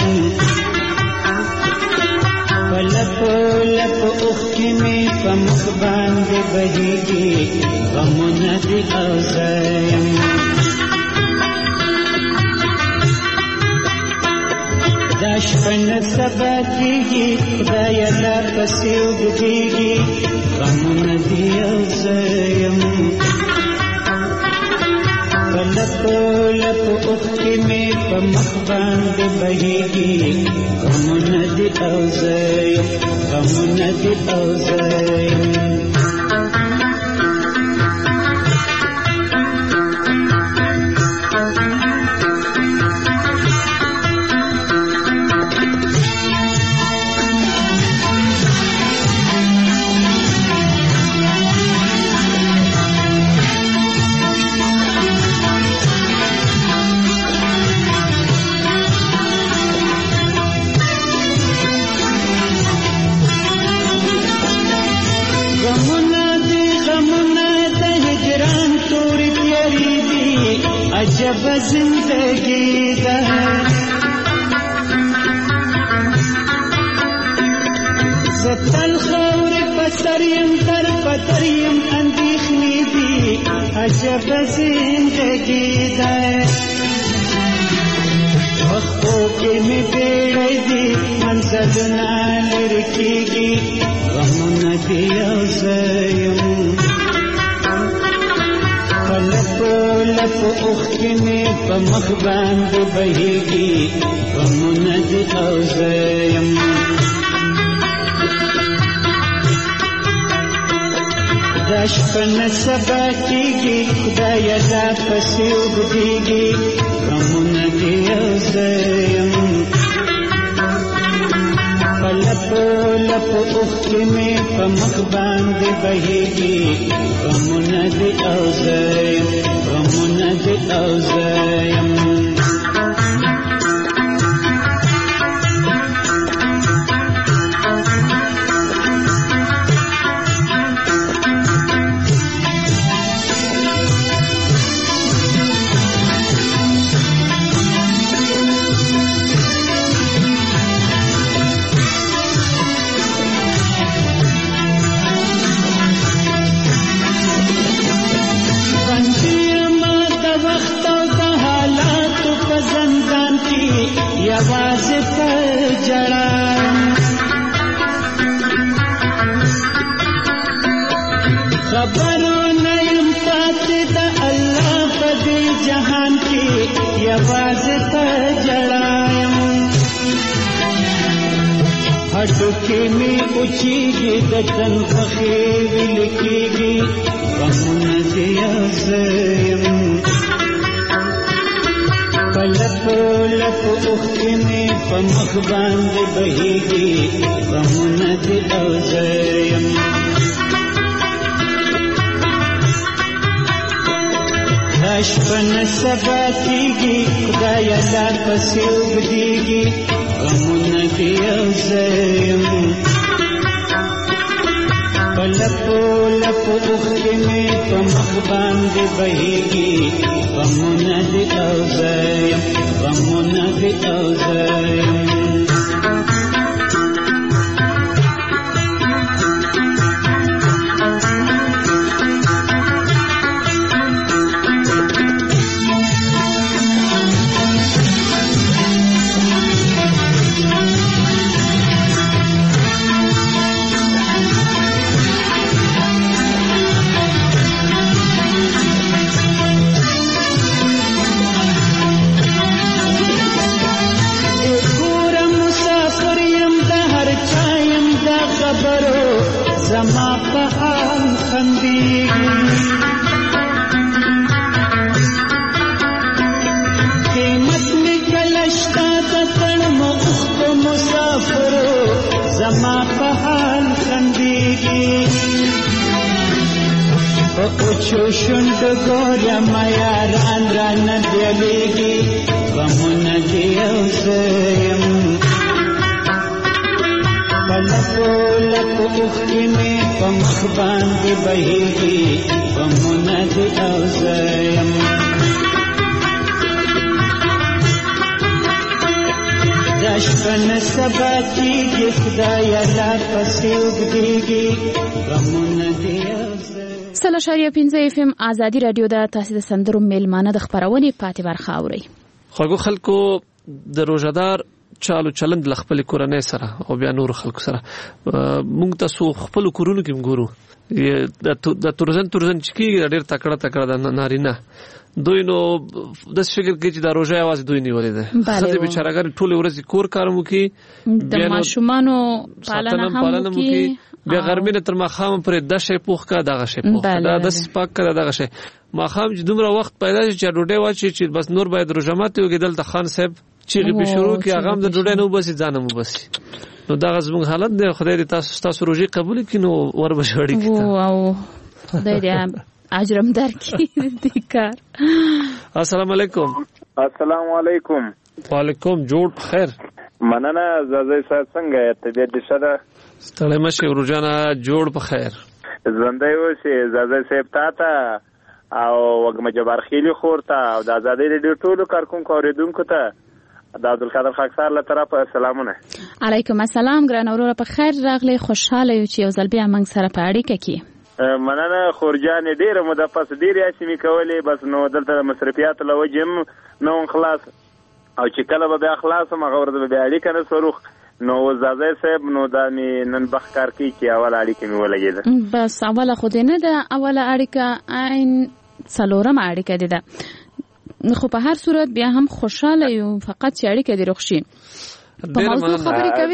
په لپو لپو اوښکې مې په مخ باندې بهېږي، غمونه دې یو زه یم. دا شپه نه سبا کېږي، خدایه دا پسې اوږدېږي، غمونه دې یو زه یم. په لپو لپو اوښکې مې په مخ باندې بهېږي، غمونه دې یو زه یم، غمونه دې یو زه یم. عجب زندگی ده زتل خور پسریم در پتریم اندیخنی دی، عجب زندگی ده وقتو که می بیڑی دی منزلنا لرکیگی، غمون دی اوزیم. لپو لپو اوښکې مې په مخ باندې بهېږي، غمونه دې او زه یم. دا شپه نه سبا کېږي، خدایه دا پسې اوږدېږي، غمونه دې او زه یم. په لپو لپو اوښکې مې په مخ باندې بهېږي، غمونه دې او زه یم، غمونه دې او زه یم. یوازې په جړایم خبرونه یم پاتې د الله په دې جهان کې، یوازې په جړایم. هډوکې مې اوچېږي، د تن پښې ویلې کېږي، غمونه دې یو زه یم. په لپو لپو اوښکې مې په مخ باندې بهېږي، غمونه دې او زه یم. دا شپه نه سبا کېږي، خدایه دا پسې اوږدېږي، غمونه دې او زه یم. په لپو لپو اوښکې مې په مخ باندې بهېږي، غمونه دې او زه یم، غمونه دې او زه یم. خندېږي قیمت مې کله شته د کړمو اوښکو مسافرو زما په حال خندېږي په اوچو شونډو ګورم یاران رانه بیلیږي غمونه دې یو زه یم په لپو لپو اوښکې مې په مخ باندې بهېږي غمونه دې یو زه یم دا شپه نه سبا کېږي خدایه لا پسې اوږدېږي غمونه دې یو زه سل اشاریه پنځه اف ام ازادي رادیو ده. تاسو د سندرو میلمانه د خبرونې پاتې برخه اورئ. خلکو خلکو د روزدار چالو چلند ل خپل کورنۍ سره او بیا نور خلکو سره موږ تاسو خپل کورونو کې ګورو د تورزن تورزن چې کېږي ډېر تکړه تکړه د نارینه دوی نو د فکر کې چې د روزه आवाज دوی نیولې ده خدای بیچارهګر ټول ورځ کور کارم کوي د ماشومانو پالنه هم کوي بیا غرمینه تر ماخام پر د شې پوخ کا دغه شې پوخ دا د سپاک کړه دغه شې ماخام چې دومره وخت پیدا شي چې ډوډۍ واچي چې بس نور باید روزمات یو کېدل ته خان صاحب چې په شروع کې هغه د ډوډۍ نو بس ځانم بس نو دا زموږ حالت دی خدای دې تاسو تاسو روزي قبول کړي نو ور بشړی کړه او خدای دې اجرم درکړي دې کار. السلام علیکم. السلام علیکم. وعلیکم جوړ خیر. مننه زازای صاحب څنګه طبیعت دې ښه ده؟ ستړی مشه ورجانه جوړ په خیر. ژوندی اوسې زازای صاحب تا ته او وګمه جبار خیلی خورته او د ازادۍ رادیو ټولو کارکونکو اورېدونکو ته د عبدالقادر خاکسار له طرفه سلامونه. علیکم السلام ګران وروره په خیر راغلی. خوشحاله یو چې یو ځل بیا موږ سره په اړیکه کې مننه خورجانې ډېره موده پس ډېرې هڅې مې کولې بس نو دلته د مصرفیاتو له وجې هم نه وم خلاص او چې کله به بیا خلاص وم هغه ورځ به بیا اړیکه نه سوروخ نو زازای صاحب نو دا مې نن بخ کار کوي چې اوله اړیکه مې ولګېده. بس اوله خو دې نه ده اوله اړیکه عین څلورمه اړیکه دې ده خو په هر صورت بیا هم خوشحاله یو فقط چې اړیکه دې روغ شي. په موضوع خبرې کوي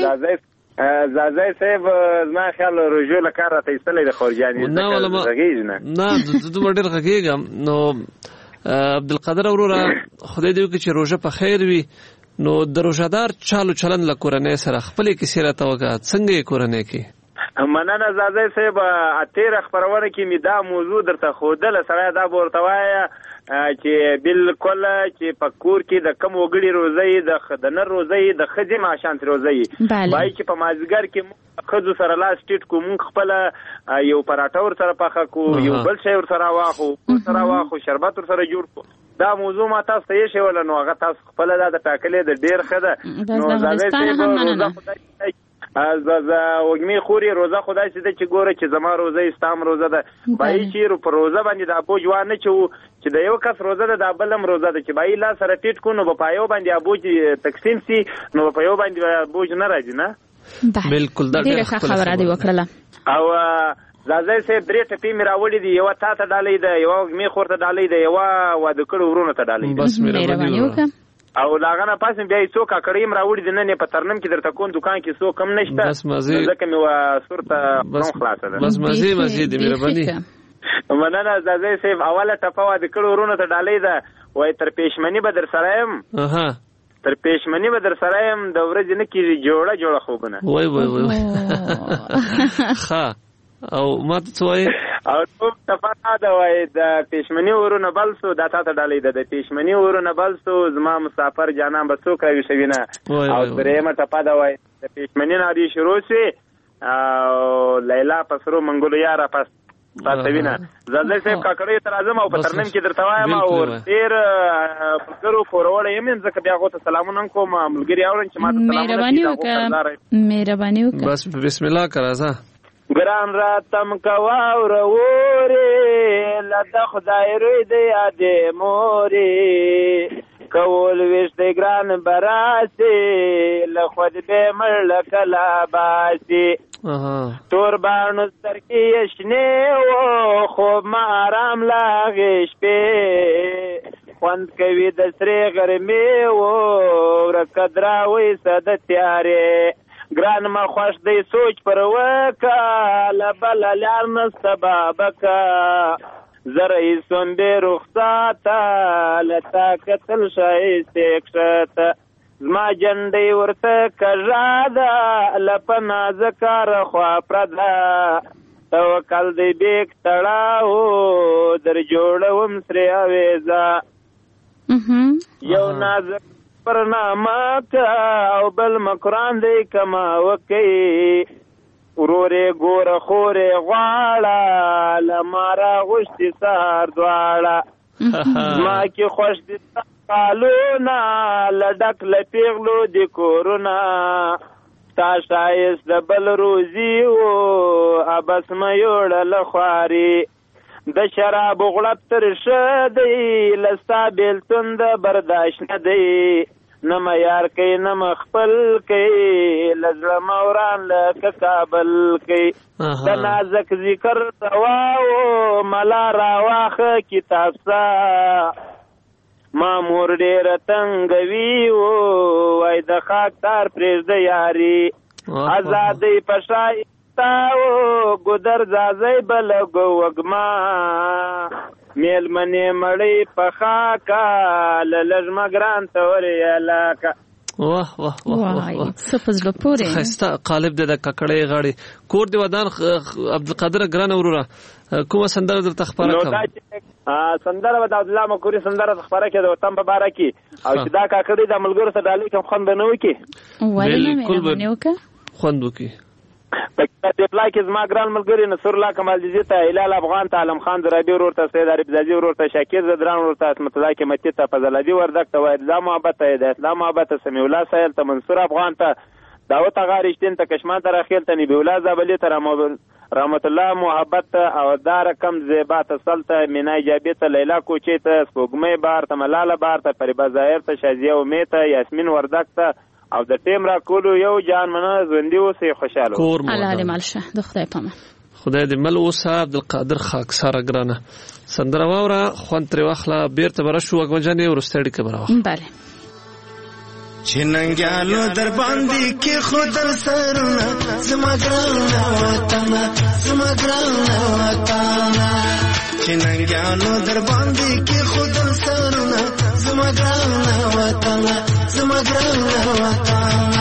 زازای صاحب زما خیال رجوع له کار راته ایستلی د خورجانې نه ولما نه دومره ډېر غږېږم نو عبدالقادر وروره خدای دې وکړي چې روژه په خیر وي نو د روژهدار چالو چلند له کورنۍ سره خپلې کیسې راته وکړه څنګه یې کورنۍ کې؟ مننه زازای صاحب تېره خپرونه کې مې دا موضوع درته ښودله سړی دا به ورته وایه چې بالکل چې په کور کې د کم وګړي روزۍ د نر روزۍ د ښځې معاشانت روزۍ وایي چې په مازدیګر کې موږ ښځو سره لاس ټیټ کړو موږ خپله یو پراټه ورسره پخه کړو یو بل شی ورسره واخو ورسره واخو شربت ورسره جوړ کړو دا موضوع ما تاسو ته یې شوله نو هغه تاسو خپله دا د ټاکلې د ډېر ښه ده نو زازی صاحب روزه خدای از از وګمې خوري روزه خدای سي ده چې ګوره چې زما روزه استام روزه ده بای چې په روزه باندې د ابو جوان نه چو چې د یو کس روزه ده د بلم روزه ده چې بای لا سره ټیټ کو نو په پایو باندې ابو تقسیم سي نو په پایو باندې ابو نه راځي نه بالکل دا ډیره خبره دی وکړه او زازای صاحب درې ټپی مې راوړي دي یو تا ته ډالۍ ده یو وګمې خورته ډالۍ ده یو واده کړو ورونه ته ډالۍ بس مهرباني وکړه او لاغه نه پاسم بیا یې څوک کړیم راوړي د نن په ترنم کې درته کوم دکان کې څوک کم نشته بس مزه ځکه مې وا صورته نو خلاصه ده بس مزه مزه دې مهرباني مننه زازای صاحب اوله ټپه وا د کړو ورونه ته ډالۍ ده وای تر پېشمنی به در سره يم اها تر پېشمنی به در سره يم د ورځې نه کې جوړه جوړه خوبنه وای وای وای ها او ما ته وای او ټول تفاده دا وای د پېشمنی ورونه بل سو د تاسو ډالۍ ده د پېشمنی ورونه بل سو زما مسافر جانان به څوک راوي شوینه او درېمه تفاده وای د پېشمنی نه دی شروع شي او لیلا پسرو منګولو یاره پس تاسوینه زازای صاحب کاکړې تر اعظم او پترنم کې درته وایم او ډیر پرګرو فورورډ یم ځکه بیا غوته سلامونه کوم ملګری اورن چې ما ته سلامونه مهرباني وکړه مهرباني وکړه بس بسم الله کرازه ګران راتم کوا ورورې لته خدای روی دی اده مورې کول وشت ګران براسي لخود به مړ کلا باسي تور باڼو سترګې شنه و خو ما آرام لاغې شپې خوند کوي د سرې غرمې و ورکه دراوي سده تیارې ګران ما خوش دی سوچ پر وکا لبل لار نستبابکا زرعی سنبی رخصاتا لتا کتل شایسته کشتا زما جنډي ورته کژادا لپنا زکار خوا پردا توکل دی بیک تړاو در جوړوم سری اویزا یو نازک پرنامه او بل مکران دی کما وکی ورورې ګوره خورې غواړه لمارا غوشتي سهار دواړه ما کې خوش دي قالونا لډک لپیغلو د کورونا تا شایست د بل روزي او ابس مېوړ لخواري د شراب غړپ تر شه دی لستا بیلتون د برداشت نه دی نم یار کئی نم خپل کئی لزړه موران لکه کابل کئی د نازک ذکر دواو ملا راواخه کتاب سا مامور ډیر تنگوي او وای د خاک تار پرېږده یاري ازادۍ په شایسته ګودر ځاځی بلګو وږما میلمنې مړی په خاکه له لږ مګران ته ورېلاکه واه واه واه څه په زړه پورې ښایسته قالب دی د ککړۍ غاړې کور دی ودان عبدالقادر ګرانه وروره کومه سندره درته خپاره کړم سندره به د عبدالله مکوري سندره خپاره کړې د وطن په باره کې او چې دا کاکړي د ملګرو سره ډالۍ کوم خوند به نه وکړي ولې نه مهرباني وکړه خوند وکړي په دپلا کې زما ګران ملګري نصر الله کمال جزي ته هلال افغان ته عالم خان زرابي ورور ته سید عارف زادي ورور ته شاکر زدران ورور ته عصمت الله قیمتي ته فضل الدین وردک ته وحیدالله محبت ته هدایت الله محبت ته سمیع الله سایل ته منصور افغان ته داوود اغا رښتین ته کشمان ته راخیل ته نبی الله زابلی ته رحمت الله محبت او دا رقم زیبا ته سلطه مینا ایجابی ته لیلا کوچی ته سپوږمۍ بار ته ملاله بار ته فریبا ظاهر ته شازیه امید ته یاسمین وردک ته او د ټیم را کولو یو جان منه ژوندي اوسې خوشاله کور مو الله دې مل شه د خدای په امان خدای دې مل اوسه عبدالقادر خاکساره ګرانه سندره واوره خوند ترې واخله بیرته به راشو اکبرجانې وروستۍ اړیکه به راواخله بله چې ننګیالو در باندې کې خودل سرونه زما ګرانه وطنه زما ګرانه وطنه چې ننګیالو در باندې کې خودل سرونه زما ګرانه وطنه زما ګرانه وطنه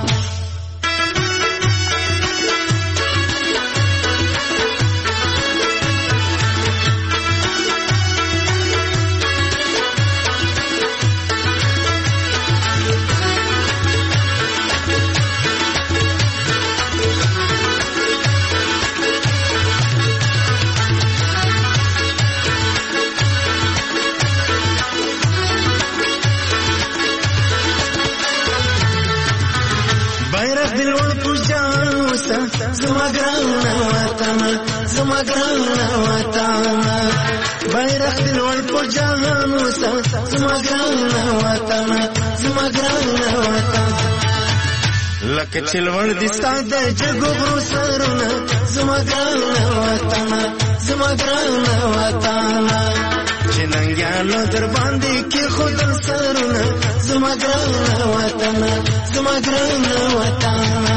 زما ګرانه وطنه زما ګرانه وطنه بیرغ دې لوړ په جهان وسه زما ګرانه وطنه زما ګرانه وطنه لکه چې لوړ دې ستا د جګو غرو سرونه زما ګرانه وطنه زما ګرانه وطنه چې ننګیالو در باندې کې خودل سرونه زما ګرانه وطنه زما ګرانه وطنه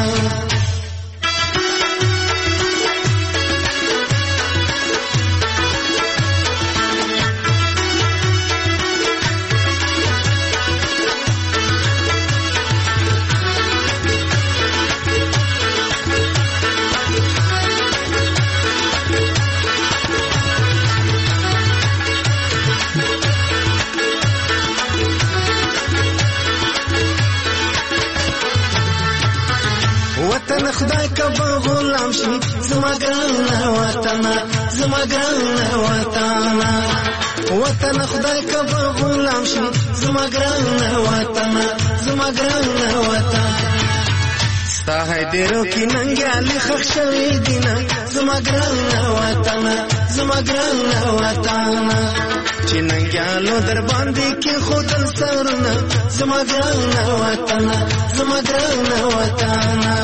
وطن خدای کبا غلام شي زما ګرانه وطنه زما ګرانه وطنه وطن خدای کبا غلام شي زما ګرانه وطنه زما ګرانه وطنه ستا هیدرو کې ننګیالي خښ شوي دینه زما ګرانه وطنه زما ګرانه وطنه چې ننګیالو در باندې کې خودل سرونه زما ګرانه وطنه زما ګرانه وطنه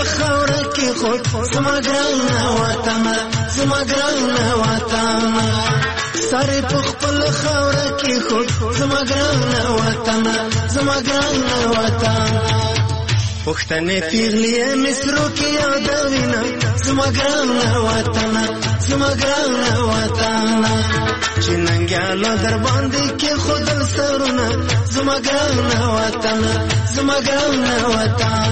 خاوره کې خود زما ګران وطن زما ګران وطن سر په خپل خاوره کې خود زما ګران وطن زما ګران وطن پښتنې پیغلې مصرو کې یادوینه زما ګران وطن زما ګران وطن چې ننګیالو در باندې کې خودل سرونه زما ګران وطن زما ګران وطن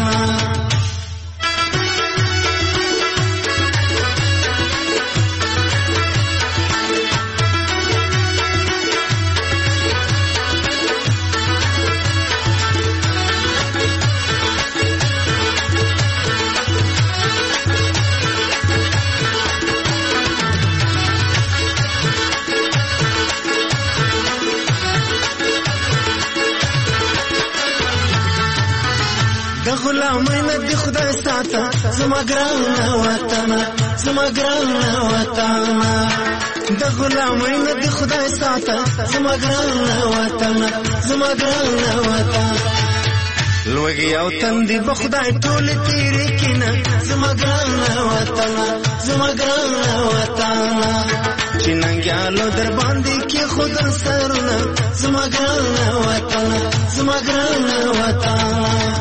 غلامین دی خدای ساته زما ګران وطن زما ګران وطن د غلامین دی خدای ساته زما ګران وطن زما ګران وطن لوګي او تندې په خدای ټول تیرې کینه زما ګران وطن زما ګران وطن چې ننګیالو در باندې کې خود سرونه زما ګران وطن زما ګران وطن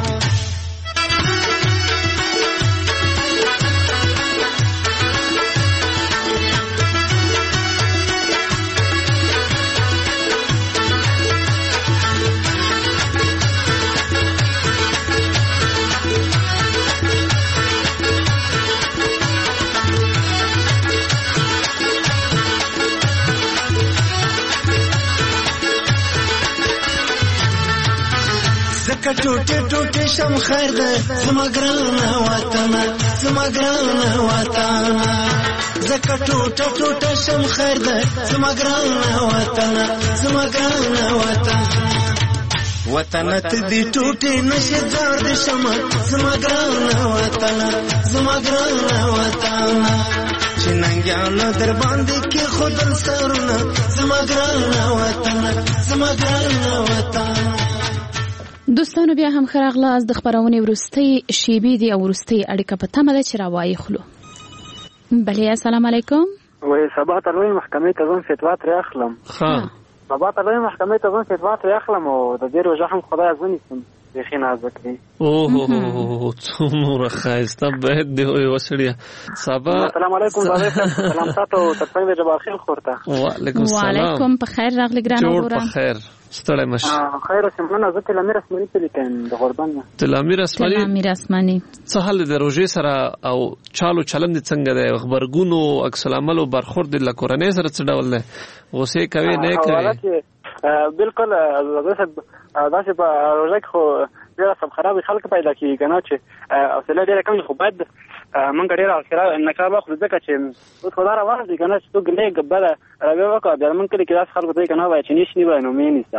ټوټه ټوټه شم خیر ده زما ګران وطن زما ګران وطن زکه ټوټه ټوټه شم خیر ده زما ګران وطن زما ګران وطن وطن ته دې ټوټه نشه زار دې شم زما ګران وطن زما ګران وطن چې ننګیالو در باندې کې خودل سرونه زما ګران وطن زما ګران وطن دوستانو بیا هم خراغله از د خبرونې ورستي شیبې دی او ورستي اړیکه په تمه ده چې راوایي خلو بله السلام علیکم وای سبا ته لوی محکمې ته ځم فتوا ترې اخلم ها سبا ته لوی محکمې ته ځم فتوا ترې اخلم او د دې روزه هم خدای ځنیسم بخي نازک دی اوه څومره ښایسته بهت دی وسړیا سبا السلام علیکم بابا سلام تاسو ته څنګه جواب خیر خورته وعلیکم السلام وعلیکم په خیر راغلی ګرانه جوړ په خیر ستړی مش خیر سمونه زه تلامیر اسماني پلیتم د غربان تلامیر اسماني تلامیر اسماني څه حل د روزي سره او چالو چلند څنګه دی خبرګونو عکس العمل او برخورد د کورنۍ سره څه ډول دی غوسه کوي نه کوي بالکل داسې په روزه کې خو ډېره سب خراب خلک پیدا کیږي کنه چې حوصله ډېره کمه خو باید مونږ ډېره حوصله نه کار واخلو ځکه چې اوس خو دا روان دي کنه چې څوک ګلې ګبله راوي وکړه بیا مونږ کلی کې داسې خلکو دی کنه وایي چې نشي نه وای نو مې نیسته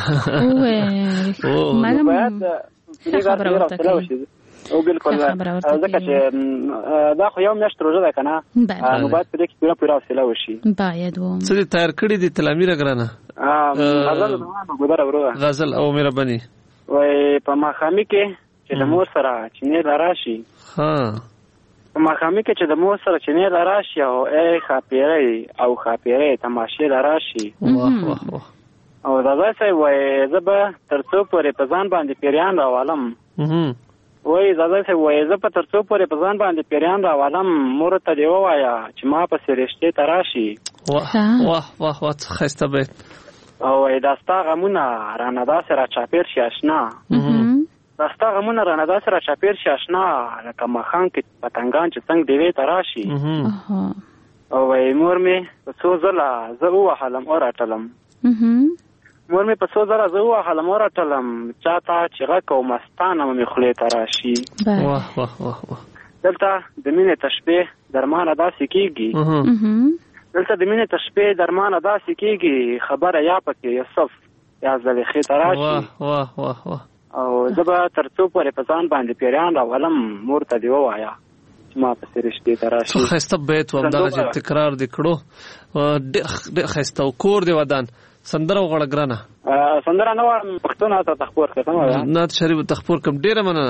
باید ډېره حوصله وشي او بالکل ځکه چې دا خو یو میاشت روزه ده کنه نو باید پرې کې پوره پوره حوصله وشي باید و څه دې تیار کړی دي تلامیر ګرانه غزل ګودره ورو غزل او مهرباني وای په ماخامي کې چې د مور سره چینه راشي ها په ماخامي کې چې د مور سره چینه راشي او ای خاپیری او خاپیری تماشې راشي واه واه واه او دا ځای وای زبه ترڅو پورې په ځان باندې پیریان راوالم وای زاده سه وای زه په ترڅو پورې په ځان باندې پیریان راوالم مور ته دی وایا چې ما په سرشته تراشي واه واه واه واه خسته بیت او داستا غمونه رانه داسه را چاپیر شي آشنا داستا غمونه رانه داسه را چاپیر شي آشنا لکه مخان کې پتنګان چې څنګه دی تراشي او وای مور می په څو ځله زه وحلم او راټلم مور می په څو ځله زه وحلم او راټلم چاته چې غکو مستانه مې خلې تراشي واه واه واه دلته د مینې تشبیه درمانه داسې کیږي دلته د مینې تشبیه درمانه داسې کیږي خبره یا پکې یوسف یا زلیخې تراشي واه واه واه واه او زه به تر څو پورې په ځان باندې پیریان راولم مور ته دی ووایا چې ما په سرشتې تراشي څو خسته بیت و همدغه چې تکرار دی کړو ډېر خسته او کور دی ودان سندره وغړه ګرانه سندره نه وایم پښتو نه ته تخپور کوم نعت شریف تخپور کوم ډیره مننه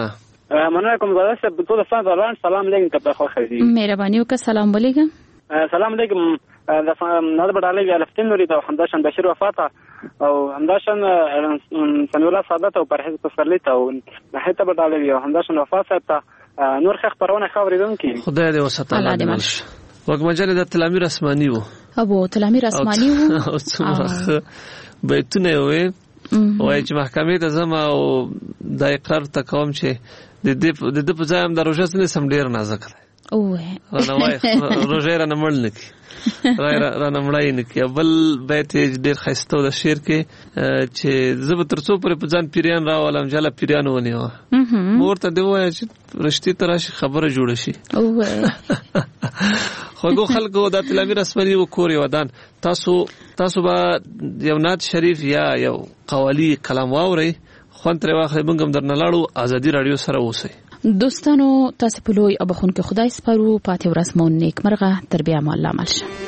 مننه کوم زړه صاحب ټول افغان ځوان سلام علیکم ته خو خدي مهرباني وکړه سلام علیکم سلام علیکم د نړۍ بډالې الفتین نوري د همداشن بشیر وفاته او همداشن سنولا سعادت او پرهیز پسرلی ته او نهایت بډالې او همداشن وفاته ته نور خخ پرونه خبرېدون کی خدای دې وساته الله دې مش وګمجل د تلامیر اسماني وو ابو تلامیر اسماني وو او څومره بیتونه وي وای چې محکمې ته زما او د اقرار تکوم چې د دې د دې په ځای هم د روژه سره سم ډیر نازک دی اوه رانه وای روژه رانه مړ نکي رانه مړای نکي بل بیت ډیر خسته د شعر کې چې زب ترڅو پر په ځان پیریان راولم جلا پیریان ونیو مورته دی وای چې رښتې تراشي خبره جوړه شي اوه خوګو خلکو د تلامیر اسمنی وکوري ودان تاسو تاسو به یو نات شریف یا یو قوالی کلام واوري خوان تر واخه بنګم درنه لاړو ازادي رادیو سره اوسئ دوستانو تاسو په لوی او بخون کې خدای سپارو پاتې ورځ مو نیک مرغه تربیه مو الله مل شه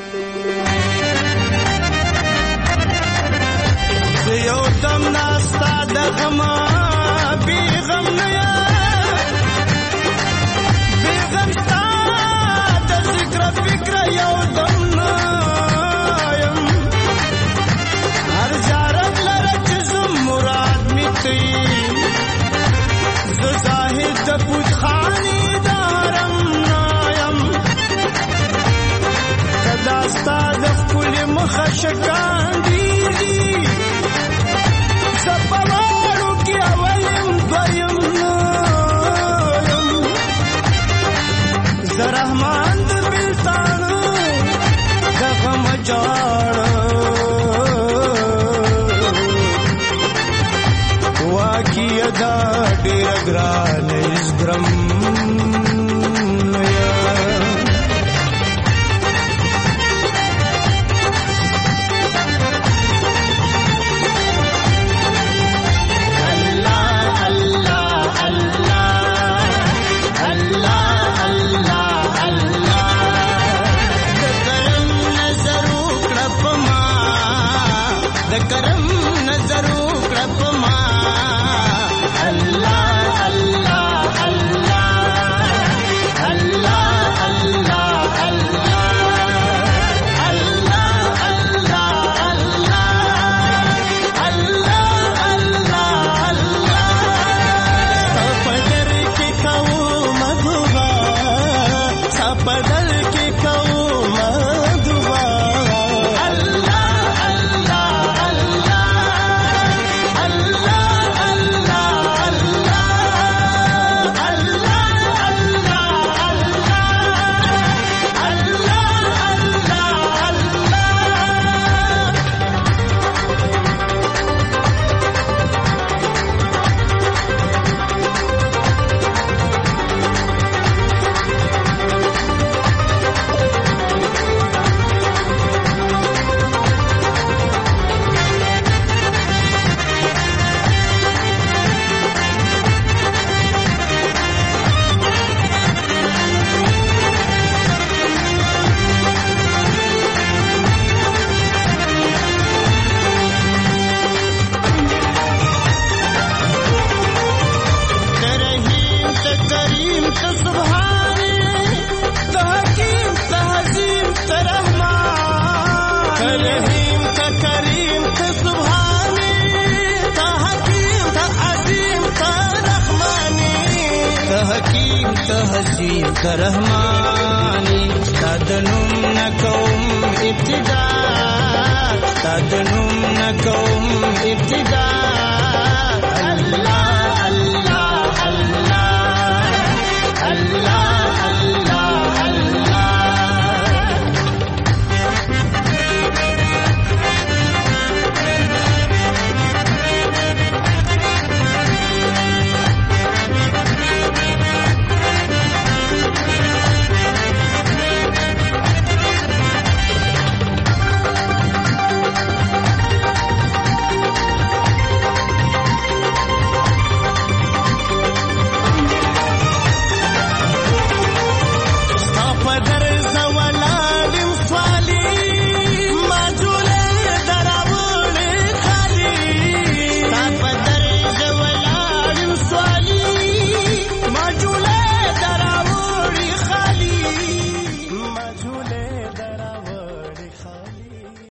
یو دم ناستا د غما بی غم نه بی غم تا د ذکر فکر یو دم نه هر جارت لرت زم مراد میتی ز زاهد د پوت خانی دارم نایم کدا ستا د خپل مخشکان دی سپوالو کی اولم دویم نایم زرحمان د بلتانو دغم جاڑا واقعی ادا دیر گران ازگرم تحسین کرحمانی تدنم نکوم ابتدا